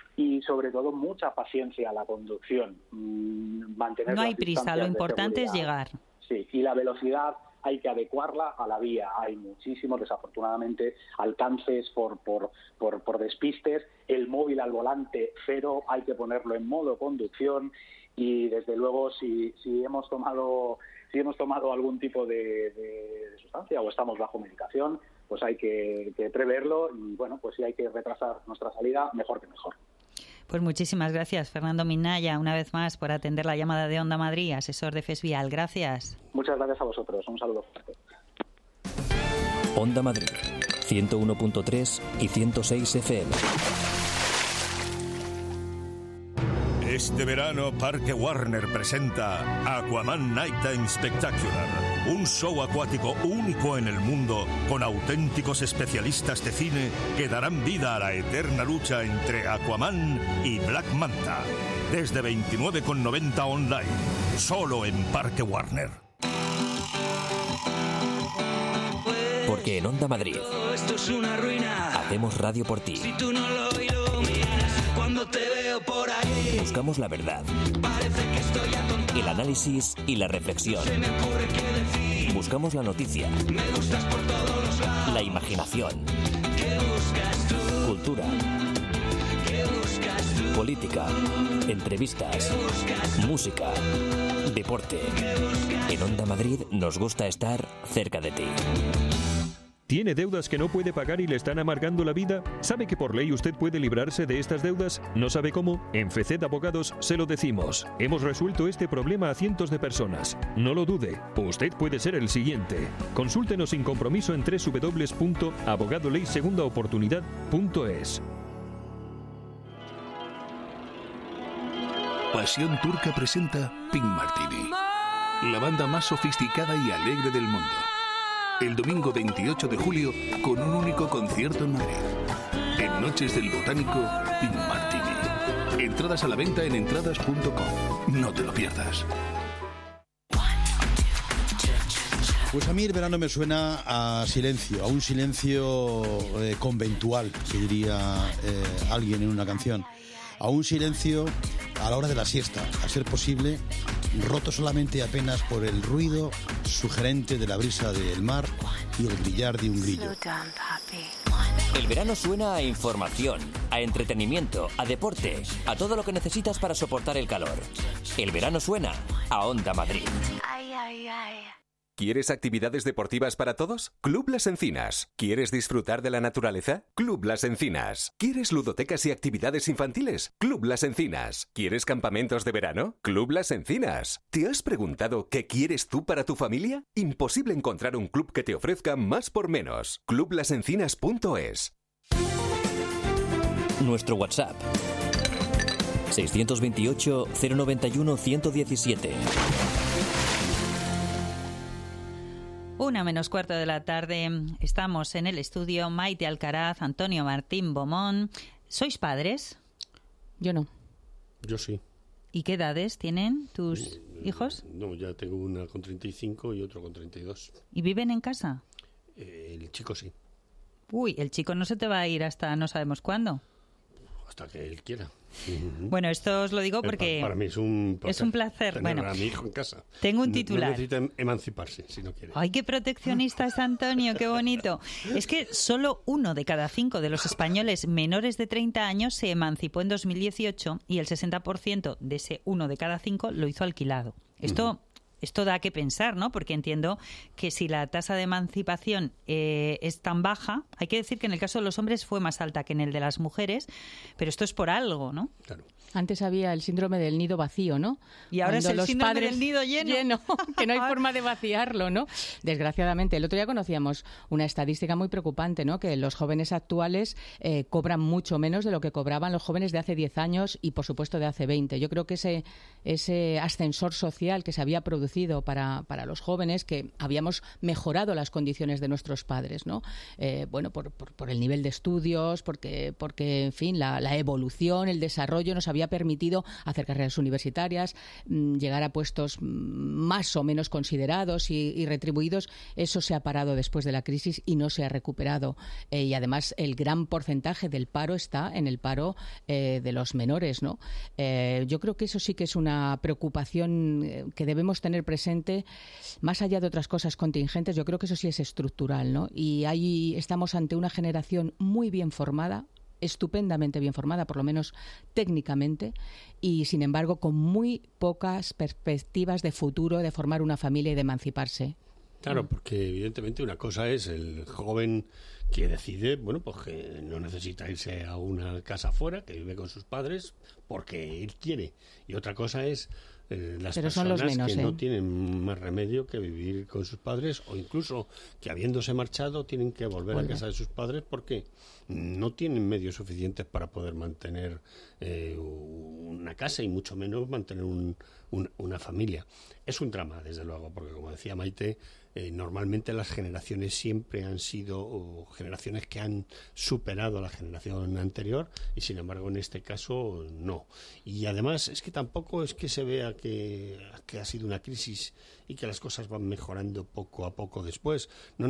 Y sobre todo mucha paciencia a la conducción. Mantener no hay las prisa, distancias lo importante de es llegar. Sí, y la velocidad hay que adecuarla a la vía. Hay muchísimos, desafortunadamente, alcances por despistes. El móvil al volante, 0, hay que ponerlo en modo conducción. Y desde luego, si hemos tomado algún tipo de sustancia o estamos bajo medicación, pues hay que preverlo y, bueno, pues si hay que retrasar nuestra salida, mejor que mejor. Pues muchísimas gracias, Fernando Minaya, una vez más por atender la llamada de Onda Madrid, asesor de FES Vial. Gracias. Muchas gracias a vosotros. Un saludo fuerte. Onda Madrid, 101.3 y 106 FM. Este verano Parque Warner presenta Aquaman Nighttime Spectacular, un show acuático único en el mundo con auténticos especialistas de cine que darán vida a la eterna lucha entre Aquaman y Black Manta. Desde 29,90 online, solo en Parque Warner. Porque en Onda Madrid Esto es una ruina. hacemos radio por ti. Si tú no lo iluminas, cuando te veo por ahí, Buscamos la verdad, parece que estoy atontado. el análisis y la reflexión. Se me ocurre qué decir. Buscamos la noticia, Me gustas por todos los lados. la imaginación, ¿Qué buscas tú? cultura, ¿Qué buscas tú? política, entrevistas, música, deporte. En Onda Madrid nos gusta estar cerca de ti. ¿Tiene deudas que no puede pagar y le están amargando la vida? ¿Sabe que por ley usted puede librarse de estas deudas? ¿No sabe cómo? En FECED Abogados se lo decimos. Hemos resuelto este problema a cientos de personas. No lo dude, usted puede ser el siguiente. Consúltenos sin compromiso en www.abogadoleysegundaoportunidad.es. Pasión Turca presenta Pink Martini, la banda más sofisticada y alegre del mundo. El domingo 28 de julio, con un único concierto en Madrid. En Noches del Botánico, Pink Martini. Entradas a la venta en entradas.com. No te lo pierdas. Pues a mí el verano me suena a silencio, a un silencio conventual, que diría alguien en una canción. A un silencio a la hora de la siesta, a ser posible, roto solamente apenas por el ruido sugerente de la brisa del mar y el brillar de un grillo. El verano suena a información, a entretenimiento, a deporte, a todo lo que necesitas para soportar el calor. El verano suena a Onda Madrid. ¿Quieres actividades deportivas para todos? Club Las Encinas. ¿Quieres disfrutar de la naturaleza? Club Las Encinas. ¿Quieres ludotecas y actividades infantiles? Club Las Encinas. ¿Quieres campamentos de verano? Club Las Encinas. ¿Te has preguntado qué quieres tú para tu familia? Imposible encontrar un club que te ofrezca más por menos. Clublasencinas.es. Nuestro WhatsApp 628 091 117. 1:45 de la tarde. Estamos en el estudio. Maite Alcaraz, Antonio Martín Bomón. ¿Sois padres? Yo no. Yo sí. ¿Y qué edades tienen tus hijos? No, ya tengo una con 35 y otro con 32. ¿Y viven en casa? El chico sí. Uy, el chico no se te va a ir hasta no sabemos cuándo. Hasta que él quiera. Bueno, esto os lo digo porque para mí es un placer. Es un placer. Tener Bueno, a mi hijo en casa. Tengo un titular. No necesita emanciparse, si no quiere. ¡Ay, qué proteccionista es Antonio! ¡Qué bonito! Es que solo 1 de cada 5 de los españoles menores de 30 años se emancipó en 2018 y el 60% de ese 1 de cada 5 lo hizo alquilado. Esto da que pensar, ¿no? Porque entiendo que si la tasa de emancipación es tan baja, hay que decir que en el caso de los hombres fue más alta que en el de las mujeres, pero esto es por algo, ¿no? Claro. Antes había el síndrome del nido vacío, ¿no? Y ahora Cuando es el los síndrome padres del nido lleno. que no hay forma de vaciarlo, ¿no? Desgraciadamente. El otro día conocíamos una estadística muy preocupante, ¿no? Que los jóvenes actuales cobran mucho menos de lo que cobraban los jóvenes de hace 10 años y, por supuesto, de hace 20. Yo creo que ese ascensor social que se había producido para los jóvenes, que habíamos mejorado las condiciones de nuestros padres, ¿no? Bueno, por el nivel de estudios, porque en fin, la evolución, el desarrollo nos había permitido hacer carreras universitarias, llegar a puestos más o menos considerados y retribuidos. Eso se ha parado después de la crisis y no se ha recuperado. Y además el gran porcentaje del paro está en el paro de los menores, ¿no? Yo creo que eso sí que es una preocupación que debemos tener presente, más allá de otras cosas contingentes. Yo creo que eso sí es estructural, ¿no? Y ahí estamos ante una generación muy bien formada, estupendamente bien formada, por lo menos técnicamente, y sin embargo con muy pocas perspectivas de futuro, de formar una familia y de emanciparse. Claro, porque evidentemente una cosa es el joven que decide, bueno, pues que no necesita irse a una casa afuera, que vive con sus padres porque él quiere. Y otra cosa es las Pero son personas los menos, que no tienen más remedio que vivir con sus padres, o incluso que habiéndose marchado tienen que volver a casa de sus padres porque no tienen medios suficientes para poder mantener una casa y mucho menos mantener una familia. Es un drama, desde luego, porque como decía Maite, normalmente las generaciones siempre han sido generaciones que han superado a la generación anterior y sin embargo en este caso no. Y además es que tampoco es que se vea que ha sido una crisis y que las cosas van mejorando poco a poco después.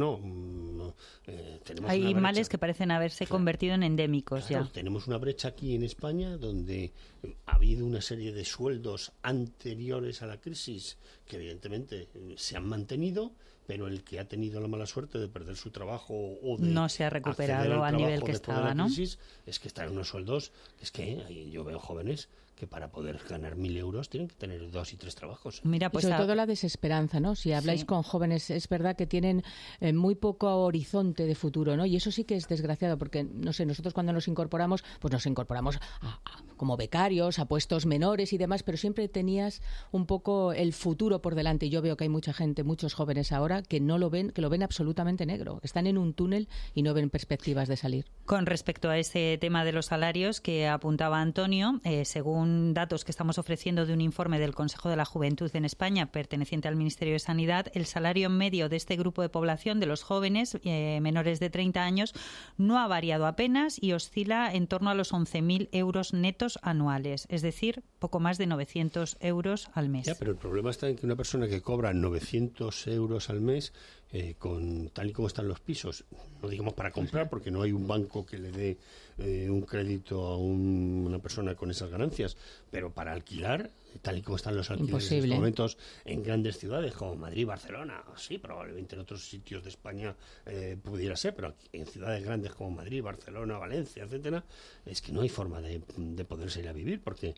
Tenemos hay males que parecen haberse convertido en endémicos. Claro, tenemos una brecha aquí en España donde ha habido una serie de sueldos anteriores a la crisis que evidentemente se han mantenido, pero el que ha tenido la mala suerte de perder su trabajo o de no se ha recuperado al nivel que estaba, ¿no? Crisis, es que están en unos sueldos, es que yo veo jóvenes que para poder ganar 1.000 euros tienen que tener 2 y 3 trabajos. Mira, pues sobre todo la desesperanza, ¿no? Si habláis con jóvenes, es verdad que tienen muy poco horizonte de futuro, ¿no? Y eso sí que es desgraciado, porque, no sé, nosotros cuando nos incorporamos, pues nos incorporamos como becarios, a puestos menores y demás, pero siempre tenías un poco el futuro por delante. Y yo veo que hay mucha gente, muchos jóvenes ahora, que no lo ven, que lo ven absolutamente negro. Están en un túnel y no ven perspectivas de salir. Con respecto a ese tema de los salarios que apuntaba Antonio, según datos que estamos ofreciendo de un informe del Consejo de la Juventud en España, perteneciente al Ministerio de Sanidad, el salario medio de este grupo de población, de los jóvenes menores de 30 años, no ha variado apenas y oscila en torno a los 11.000 euros netos anuales, es decir, poco más de 900 euros al mes. Ya, pero el problema está en que una persona que cobra 900 euros al mes, tal y como están los pisos, no digamos para comprar, porque no hay un banco que le dé un crédito a una persona con esas ganancias, pero para alquilar, tal y como están los alquileres en estos momentos en grandes ciudades como Madrid, Barcelona, sí, probablemente en otros sitios de España pudiera ser, pero aquí, en ciudades grandes como Madrid, Barcelona, Valencia, etcétera, es que no hay forma de poderse ir a vivir, porque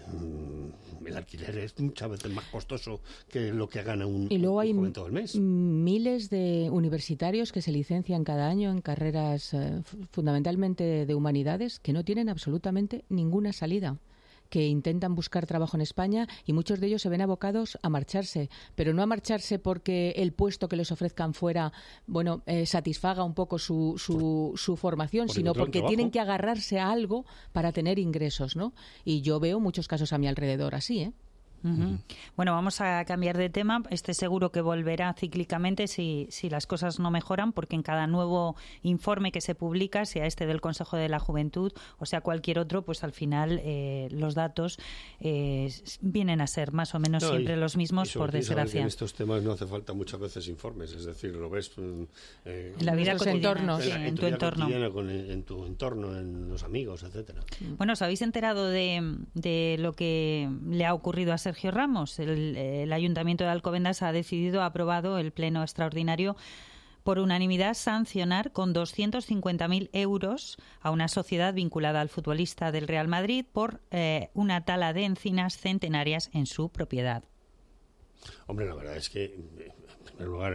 el alquiler es muchas veces más costoso que lo que gana un joven todo el mes. Miles de universitarios que se licencian cada año en carreras fundamentalmente de humanidades que no tienen absolutamente ninguna salida, que intentan buscar trabajo en España y muchos de ellos se ven abocados a marcharse, pero no a marcharse porque el puesto que les ofrezcan fuera, satisfaga un poco su formación, sino porque tienen que agarrarse a algo para tener ingresos, ¿no? Y yo veo muchos casos a mi alrededor así, ¿eh? Bueno, vamos a cambiar de tema. Estoy seguro que volverá cíclicamente si las cosas no mejoran, porque en cada nuevo informe que se publica, sea este del Consejo de la Juventud o sea cualquier otro, pues al final los datos vienen a ser más o menos siempre los mismos, por desgracia. En estos temas no hace falta muchas veces informes, es decir, lo ves en la vida cotidiana, en tu entorno, en tu entorno, en los amigos, etcétera. Bueno, ¿os habéis enterado de lo que le ha ocurrido a Sergio Ramos? El Ayuntamiento de Alcobendas ha aprobado el pleno extraordinario por unanimidad sancionar con 250.000 euros a una sociedad vinculada al futbolista del Real Madrid por una tala de encinas centenarias en su propiedad. Hombre, la verdad es que, en primer lugar,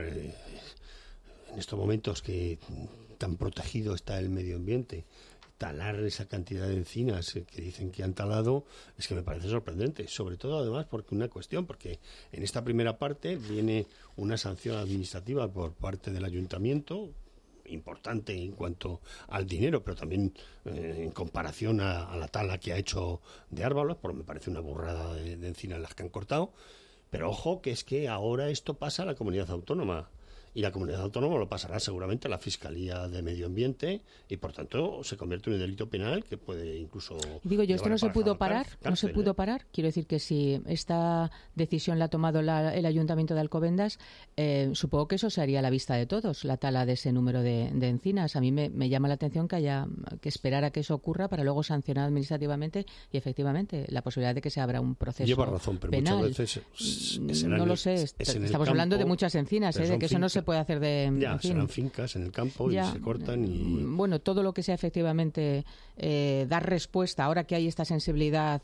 en estos momentos que tan protegido está el medio ambiente, talar esa cantidad de encinas que dicen que han talado es que me parece sorprendente, sobre todo además porque en esta primera parte viene una sanción administrativa por parte del ayuntamiento importante en cuanto al dinero, pero también en comparación a la tala que ha hecho de árboles, porque me parece una burrada de encinas las que han cortado. Pero ojo, que es que ahora esto pasa a la comunidad autónoma. Y la comunidad autónoma lo pasará seguramente a la Fiscalía de Medio Ambiente y, por tanto, se convierte en un delito penal que puede incluso... Digo yo, esto no se pudo parar, Quiero decir que si esta decisión la ha tomado el Ayuntamiento de Alcobendas, supongo que eso se haría a la vista de todos, la tala de ese número de encinas. A mí me llama la atención que haya que esperar a que eso ocurra para luego sancionar administrativamente y, efectivamente, la posibilidad de que se abra un proceso Lleva razón, pero penal. Muchas veces no lo sé, estamos hablando de muchas encinas, de que eso no se puede hacer serán fincas en el campo y se cortan y... Bueno, todo lo que sea efectivamente dar respuesta, ahora que hay esta sensibilidad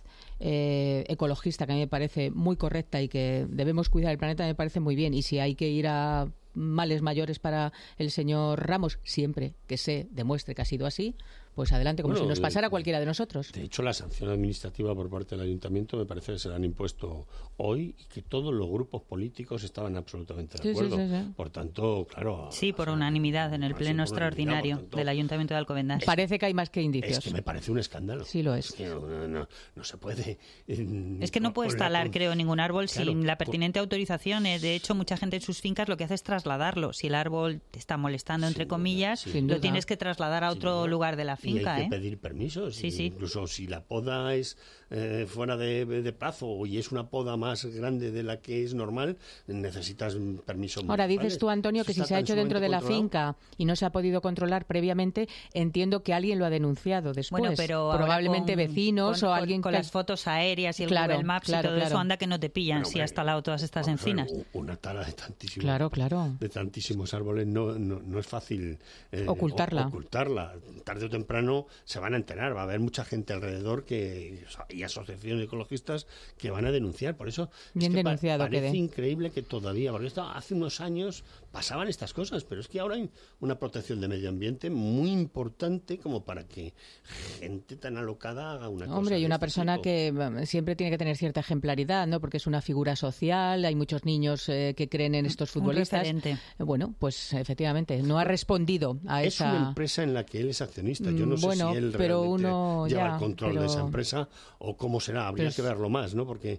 ecologista que a mí me parece muy correcta y que debemos cuidar el planeta, me parece muy bien. Y si hay que ir a males mayores para el señor Ramos, siempre que se demuestre que ha sido así, pues adelante, como si nos pasara a cualquiera de nosotros. De hecho, la sanción administrativa por parte del Ayuntamiento me parece que se la han impuesto hoy y que todos los grupos políticos estaban absolutamente de acuerdo. Sí. Por tanto, claro... Sí, por unanimidad en el pleno extraordinario del Ayuntamiento de Alcobendas. Parece que hay más que indicios. Es que me parece un escándalo. Sí lo es. Es que no se puede... Es que no puedes talar, creo, ningún árbol sin la pertinente autorización. De hecho, mucha gente en sus fincas lo que hace es trasladarlo. Si el árbol te está molestando, entre comillas, lo tienes que trasladar a otro lugar de la finca. Y hay que pedir permisos. Sí. Incluso si la poda es fuera de plazo y es una poda más grande de la que es normal, necesitas permiso. Ahora, dices tú, Antonio, que si se ha hecho dentro de la finca y no se ha podido controlar previamente, entiendo que alguien lo ha denunciado después. Bueno, pero probablemente vecinos o alguien con las fotos aéreas y el Google Maps y todo eso, anda que no te pillan si has talado todas estas encinas. Una tala de tantísimos, de tantísimos árboles no es fácil ocultarla. Tarde o temprano se van a enterar, va a haber mucha gente alrededor y asociaciones ecologistas que van a denunciar. Por eso bien denunciado parece increíble que todavía, porque hace unos años pasaban estas cosas, pero es que ahora hay una protección de medio ambiente muy importante como para que gente tan alocada haga una cosa. Hombre, y una persona que siempre tiene que tener cierta ejemplaridad, ¿no? Porque es una figura social, hay muchos niños que creen en estos futbolistas. Bueno, pues efectivamente, no ha respondido a esa... Es una empresa en la que él es accionista. Yo no sé si él realmente lleva el control de esa empresa o cómo será. Habría que verlo más, ¿no? Porque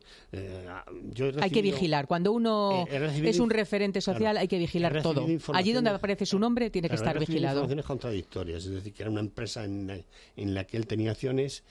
hay que vigilar. Cuando uno es un referente social, hay que vigilar todo. Allí donde aparece su nombre tiene que estar vigilado. Informaciones contradictorias, es decir, que era una empresa en la que él tenía acciones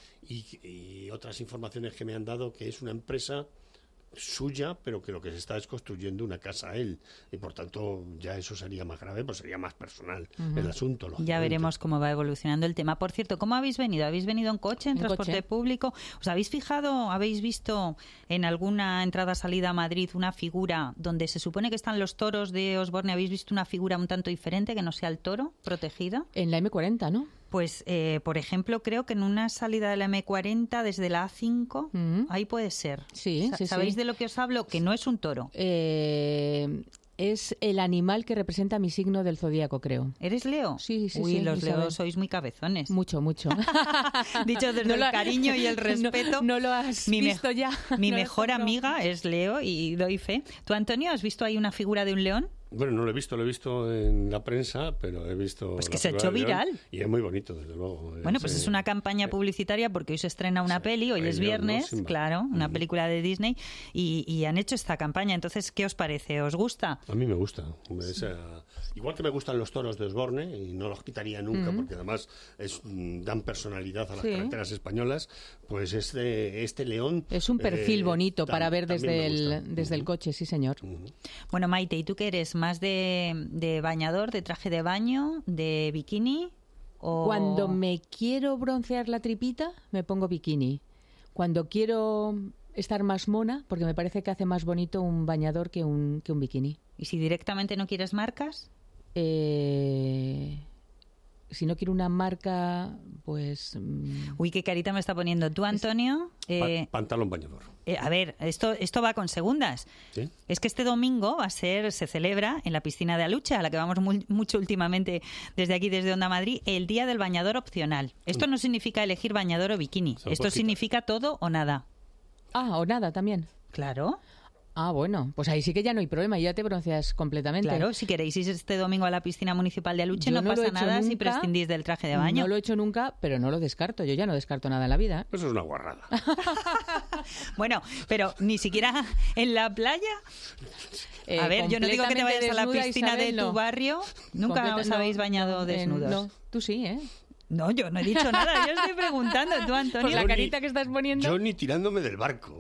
y otras informaciones que me han dado que es una empresa suya, pero que lo que se está es construyendo una casa a él y por tanto ya eso sería más grave, pues sería más personal el asunto. Ya veremos cómo va evolucionando el tema. Por cierto, ¿cómo habéis venido? ¿Habéis venido en coche, en transporte público? ¿Os habéis fijado, habéis visto en alguna entrada-salida a Madrid una figura donde se supone que están los toros de Osborne? ¿Habéis visto una figura un tanto diferente que no sea el toro protegida? En la M40, ¿no? Pues, por ejemplo, creo que en una salida de la M40 desde la A5, ahí puede ser. Sí, ¿Sabéis de lo que os hablo? Que no es un toro. Es el animal que representa mi signo del zodíaco, creo. ¿Eres Leo? Sí. Uy, los Leos sois muy cabezones. Mucho. Dicho desde el cariño y el respeto. No lo has visto ya. Mi mejor amiga es Leo y doy fe. ¿Tú, Antonio, has visto ahí una figura de un león? Bueno, no lo he visto en la prensa, pero he visto... Pues que se ha hecho viral. Y es muy bonito, desde luego. Bueno, pues es una campaña publicitaria porque hoy se estrena una peli, hoy es viernes, claro, una película de Disney, y han hecho esta campaña. Entonces, ¿qué os parece? ¿Os gusta? A mí me gusta. Igual que me gustan los toros de Osborne, y no los quitaría nunca, porque además dan personalidad a las carreteras españolas, pues este león... Es un perfil bonito para ver desde el coche, sí señor. Bueno, Maite, ¿y tú qué eres? ¿Más de bañador, de traje de baño, de bikini? O... Cuando me quiero broncear la tripita, me pongo bikini. Cuando quiero estar más mona, porque me parece que hace más bonito un bañador que un bikini. ¿Y si directamente no quieres marcas? Si no quiero una marca, pues... Uy, qué carita me está poniendo. ¿Tú, Antonio? Pantalón bañador. A ver, esto va con segundas. ¿Sí? Es que este domingo se celebra en la piscina de Aluche, a la que vamos mucho últimamente desde aquí, desde Onda Madrid, el Día del Bañador Opcional. Esto no significa elegir bañador o bikini. Esto significa todo o nada. Ah, o nada también. Claro. Ah, bueno, pues ahí sí que ya no hay problema, ya te bronceas completamente. Claro, si queréis ir este domingo a la piscina municipal de Aluche, no pasa nada si prescindís del traje de baño. No lo he hecho nunca, pero no lo descarto, yo ya no descarto nada en la vida. Eso es una guarrada. Bueno, pero ni siquiera en la playa... A ver, yo no digo que te vayas a la piscina de tu barrio, nunca os habéis bañado desnudos. No, tú sí, ¿eh? No, yo no he dicho nada, yo estoy preguntando. Tú, Antonio. Por la carita que estás poniendo. Yo ni tirándome del barco.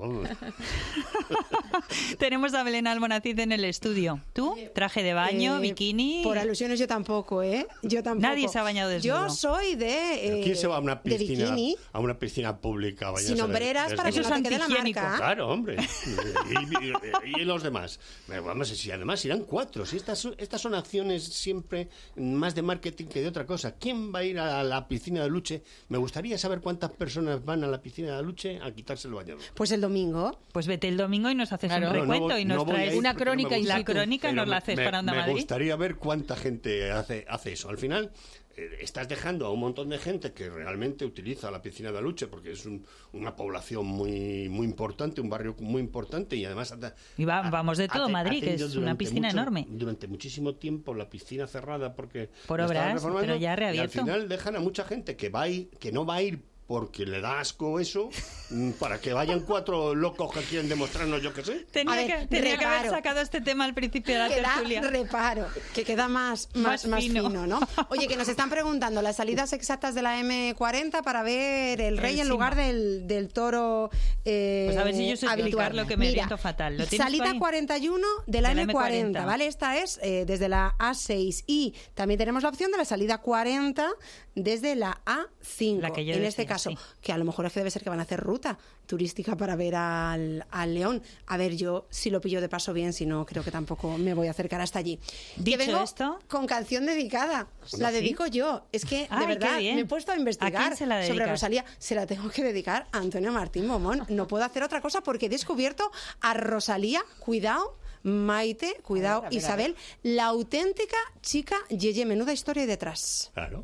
Tenemos a Belén Almonacid en el estudio. ¿Tú? ¿Traje de baño, bikini? Por alusiones yo tampoco, ¿eh? Yo tampoco. Nadie se ha bañado desnudo. Yo soy de ¿quién se va a una piscina, bikini? a una piscina pública a bañarse sin hombreras para que no te quede la marca? Claro, hombre. y los demás. Vamos, si además irán 4. Si estas son acciones siempre más de marketing que de otra cosa. ¿Quién va a ir a la la piscina de Luche. Me gustaría saber cuántas personas van a la piscina de Luche a quitarse el bañador. Pues el domingo. Pues vete el domingo y nos haces Claro. un recuento y nos traes una crónica in La situ. crónica nos la haces para Onda Me Madrid. gustaría ver cuánta gente hace eso. Al final, estás dejando a un montón de gente que realmente utiliza la piscina de Aluche porque es una población muy muy importante, un barrio muy importante y además vamos de todo Madrid, que es una piscina enorme. Durante muchísimo tiempo la piscina cerrada porque por la estaban obras, reformando, pero ya reabierto. Y al final dejan a mucha gente que no va a ir porque le da asco eso, para que vayan 4 locos que quieren demostrarnos yo que sé. Tenía que haber sacado este tema al principio de la tertulia. Reparo, que queda más fino, ¿no? Oye, que nos están preguntando las salidas exactas de la M40 para ver el Rey en lugar del toro pues a ver si yo sé habitual. Lo que me oriento fatal. ¿Lo salida 41 de la M40, ¿vale? Esta es desde la A6 y también tenemos la opción de la salida 40 desde la A5. La que yo en decía, este caso, que a lo mejor es que debe ser que van a hacer ruta turística para ver al León. A ver, yo si lo pillo de paso bien, si no, creo que tampoco me voy a acercar hasta allí. Dicho que vengo esto, con canción dedicada. La dedico yo. Es que, de verdad, me he puesto a investigar sobre Rosalía. Se la tengo que dedicar a Antonio Martín Momón. No puedo hacer otra cosa porque he descubierto a Rosalía, cuidado, Maite, cuidado, Isabel, la auténtica chica Yeye. Menuda historia hay detrás. Claro.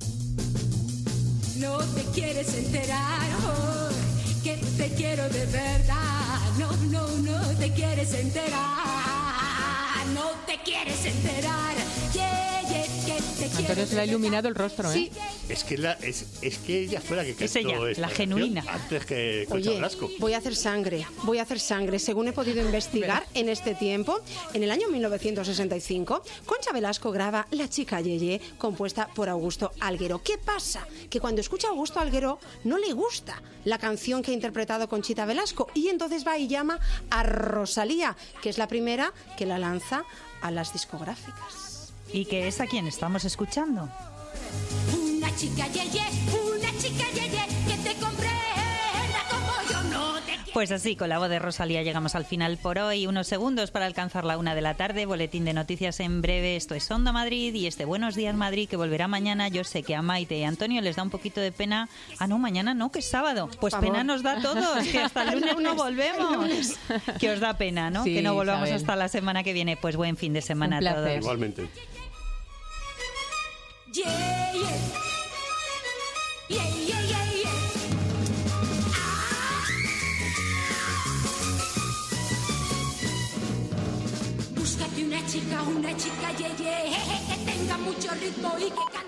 No te quieres enterar, oh, que te quiero de verdad. No te quieres enterar. No te quieres enterar. Que te quiero. Antonio se le ha iluminado el rostro, sí. Es que ella fue la que cantó es ella, esta la genuina. canción antes que Concha Velasco. Voy a hacer sangre. Según he podido investigar en este tiempo, en el año 1965, Concha Velasco graba La chica Yeye, compuesta por Augusto Alguero. ¿Qué pasa? Que cuando escucha a Augusto Alguero no le gusta la canción que ha interpretado Conchita Velasco y entonces va y llama a Rosalía, que es la primera que la lanza a las discográficas. ¿Y que es a quien estamos escuchando? Una chica Yeye, que te comprenda como yo no te quiero. Pues así, con la voz de Rosalía llegamos al final por hoy. Unos segundos para alcanzar la 1 de la tarde. Boletín de noticias en breve. Esto es Onda Madrid y este Buenos Días Madrid que volverá mañana. Yo sé que a Maite y a Antonio les da un poquito de pena. Ah, no, mañana no, que es sábado. Pues pena nos da a todos, que hasta el lunes no volvemos. Que os da pena, ¿no? Sí, que no volvamos Isabel. hasta la semana que viene. Pues buen fin de semana a todos. Igualmente. Yeah, yeah. Búscate una chica, que tenga mucho ritmo y que cante.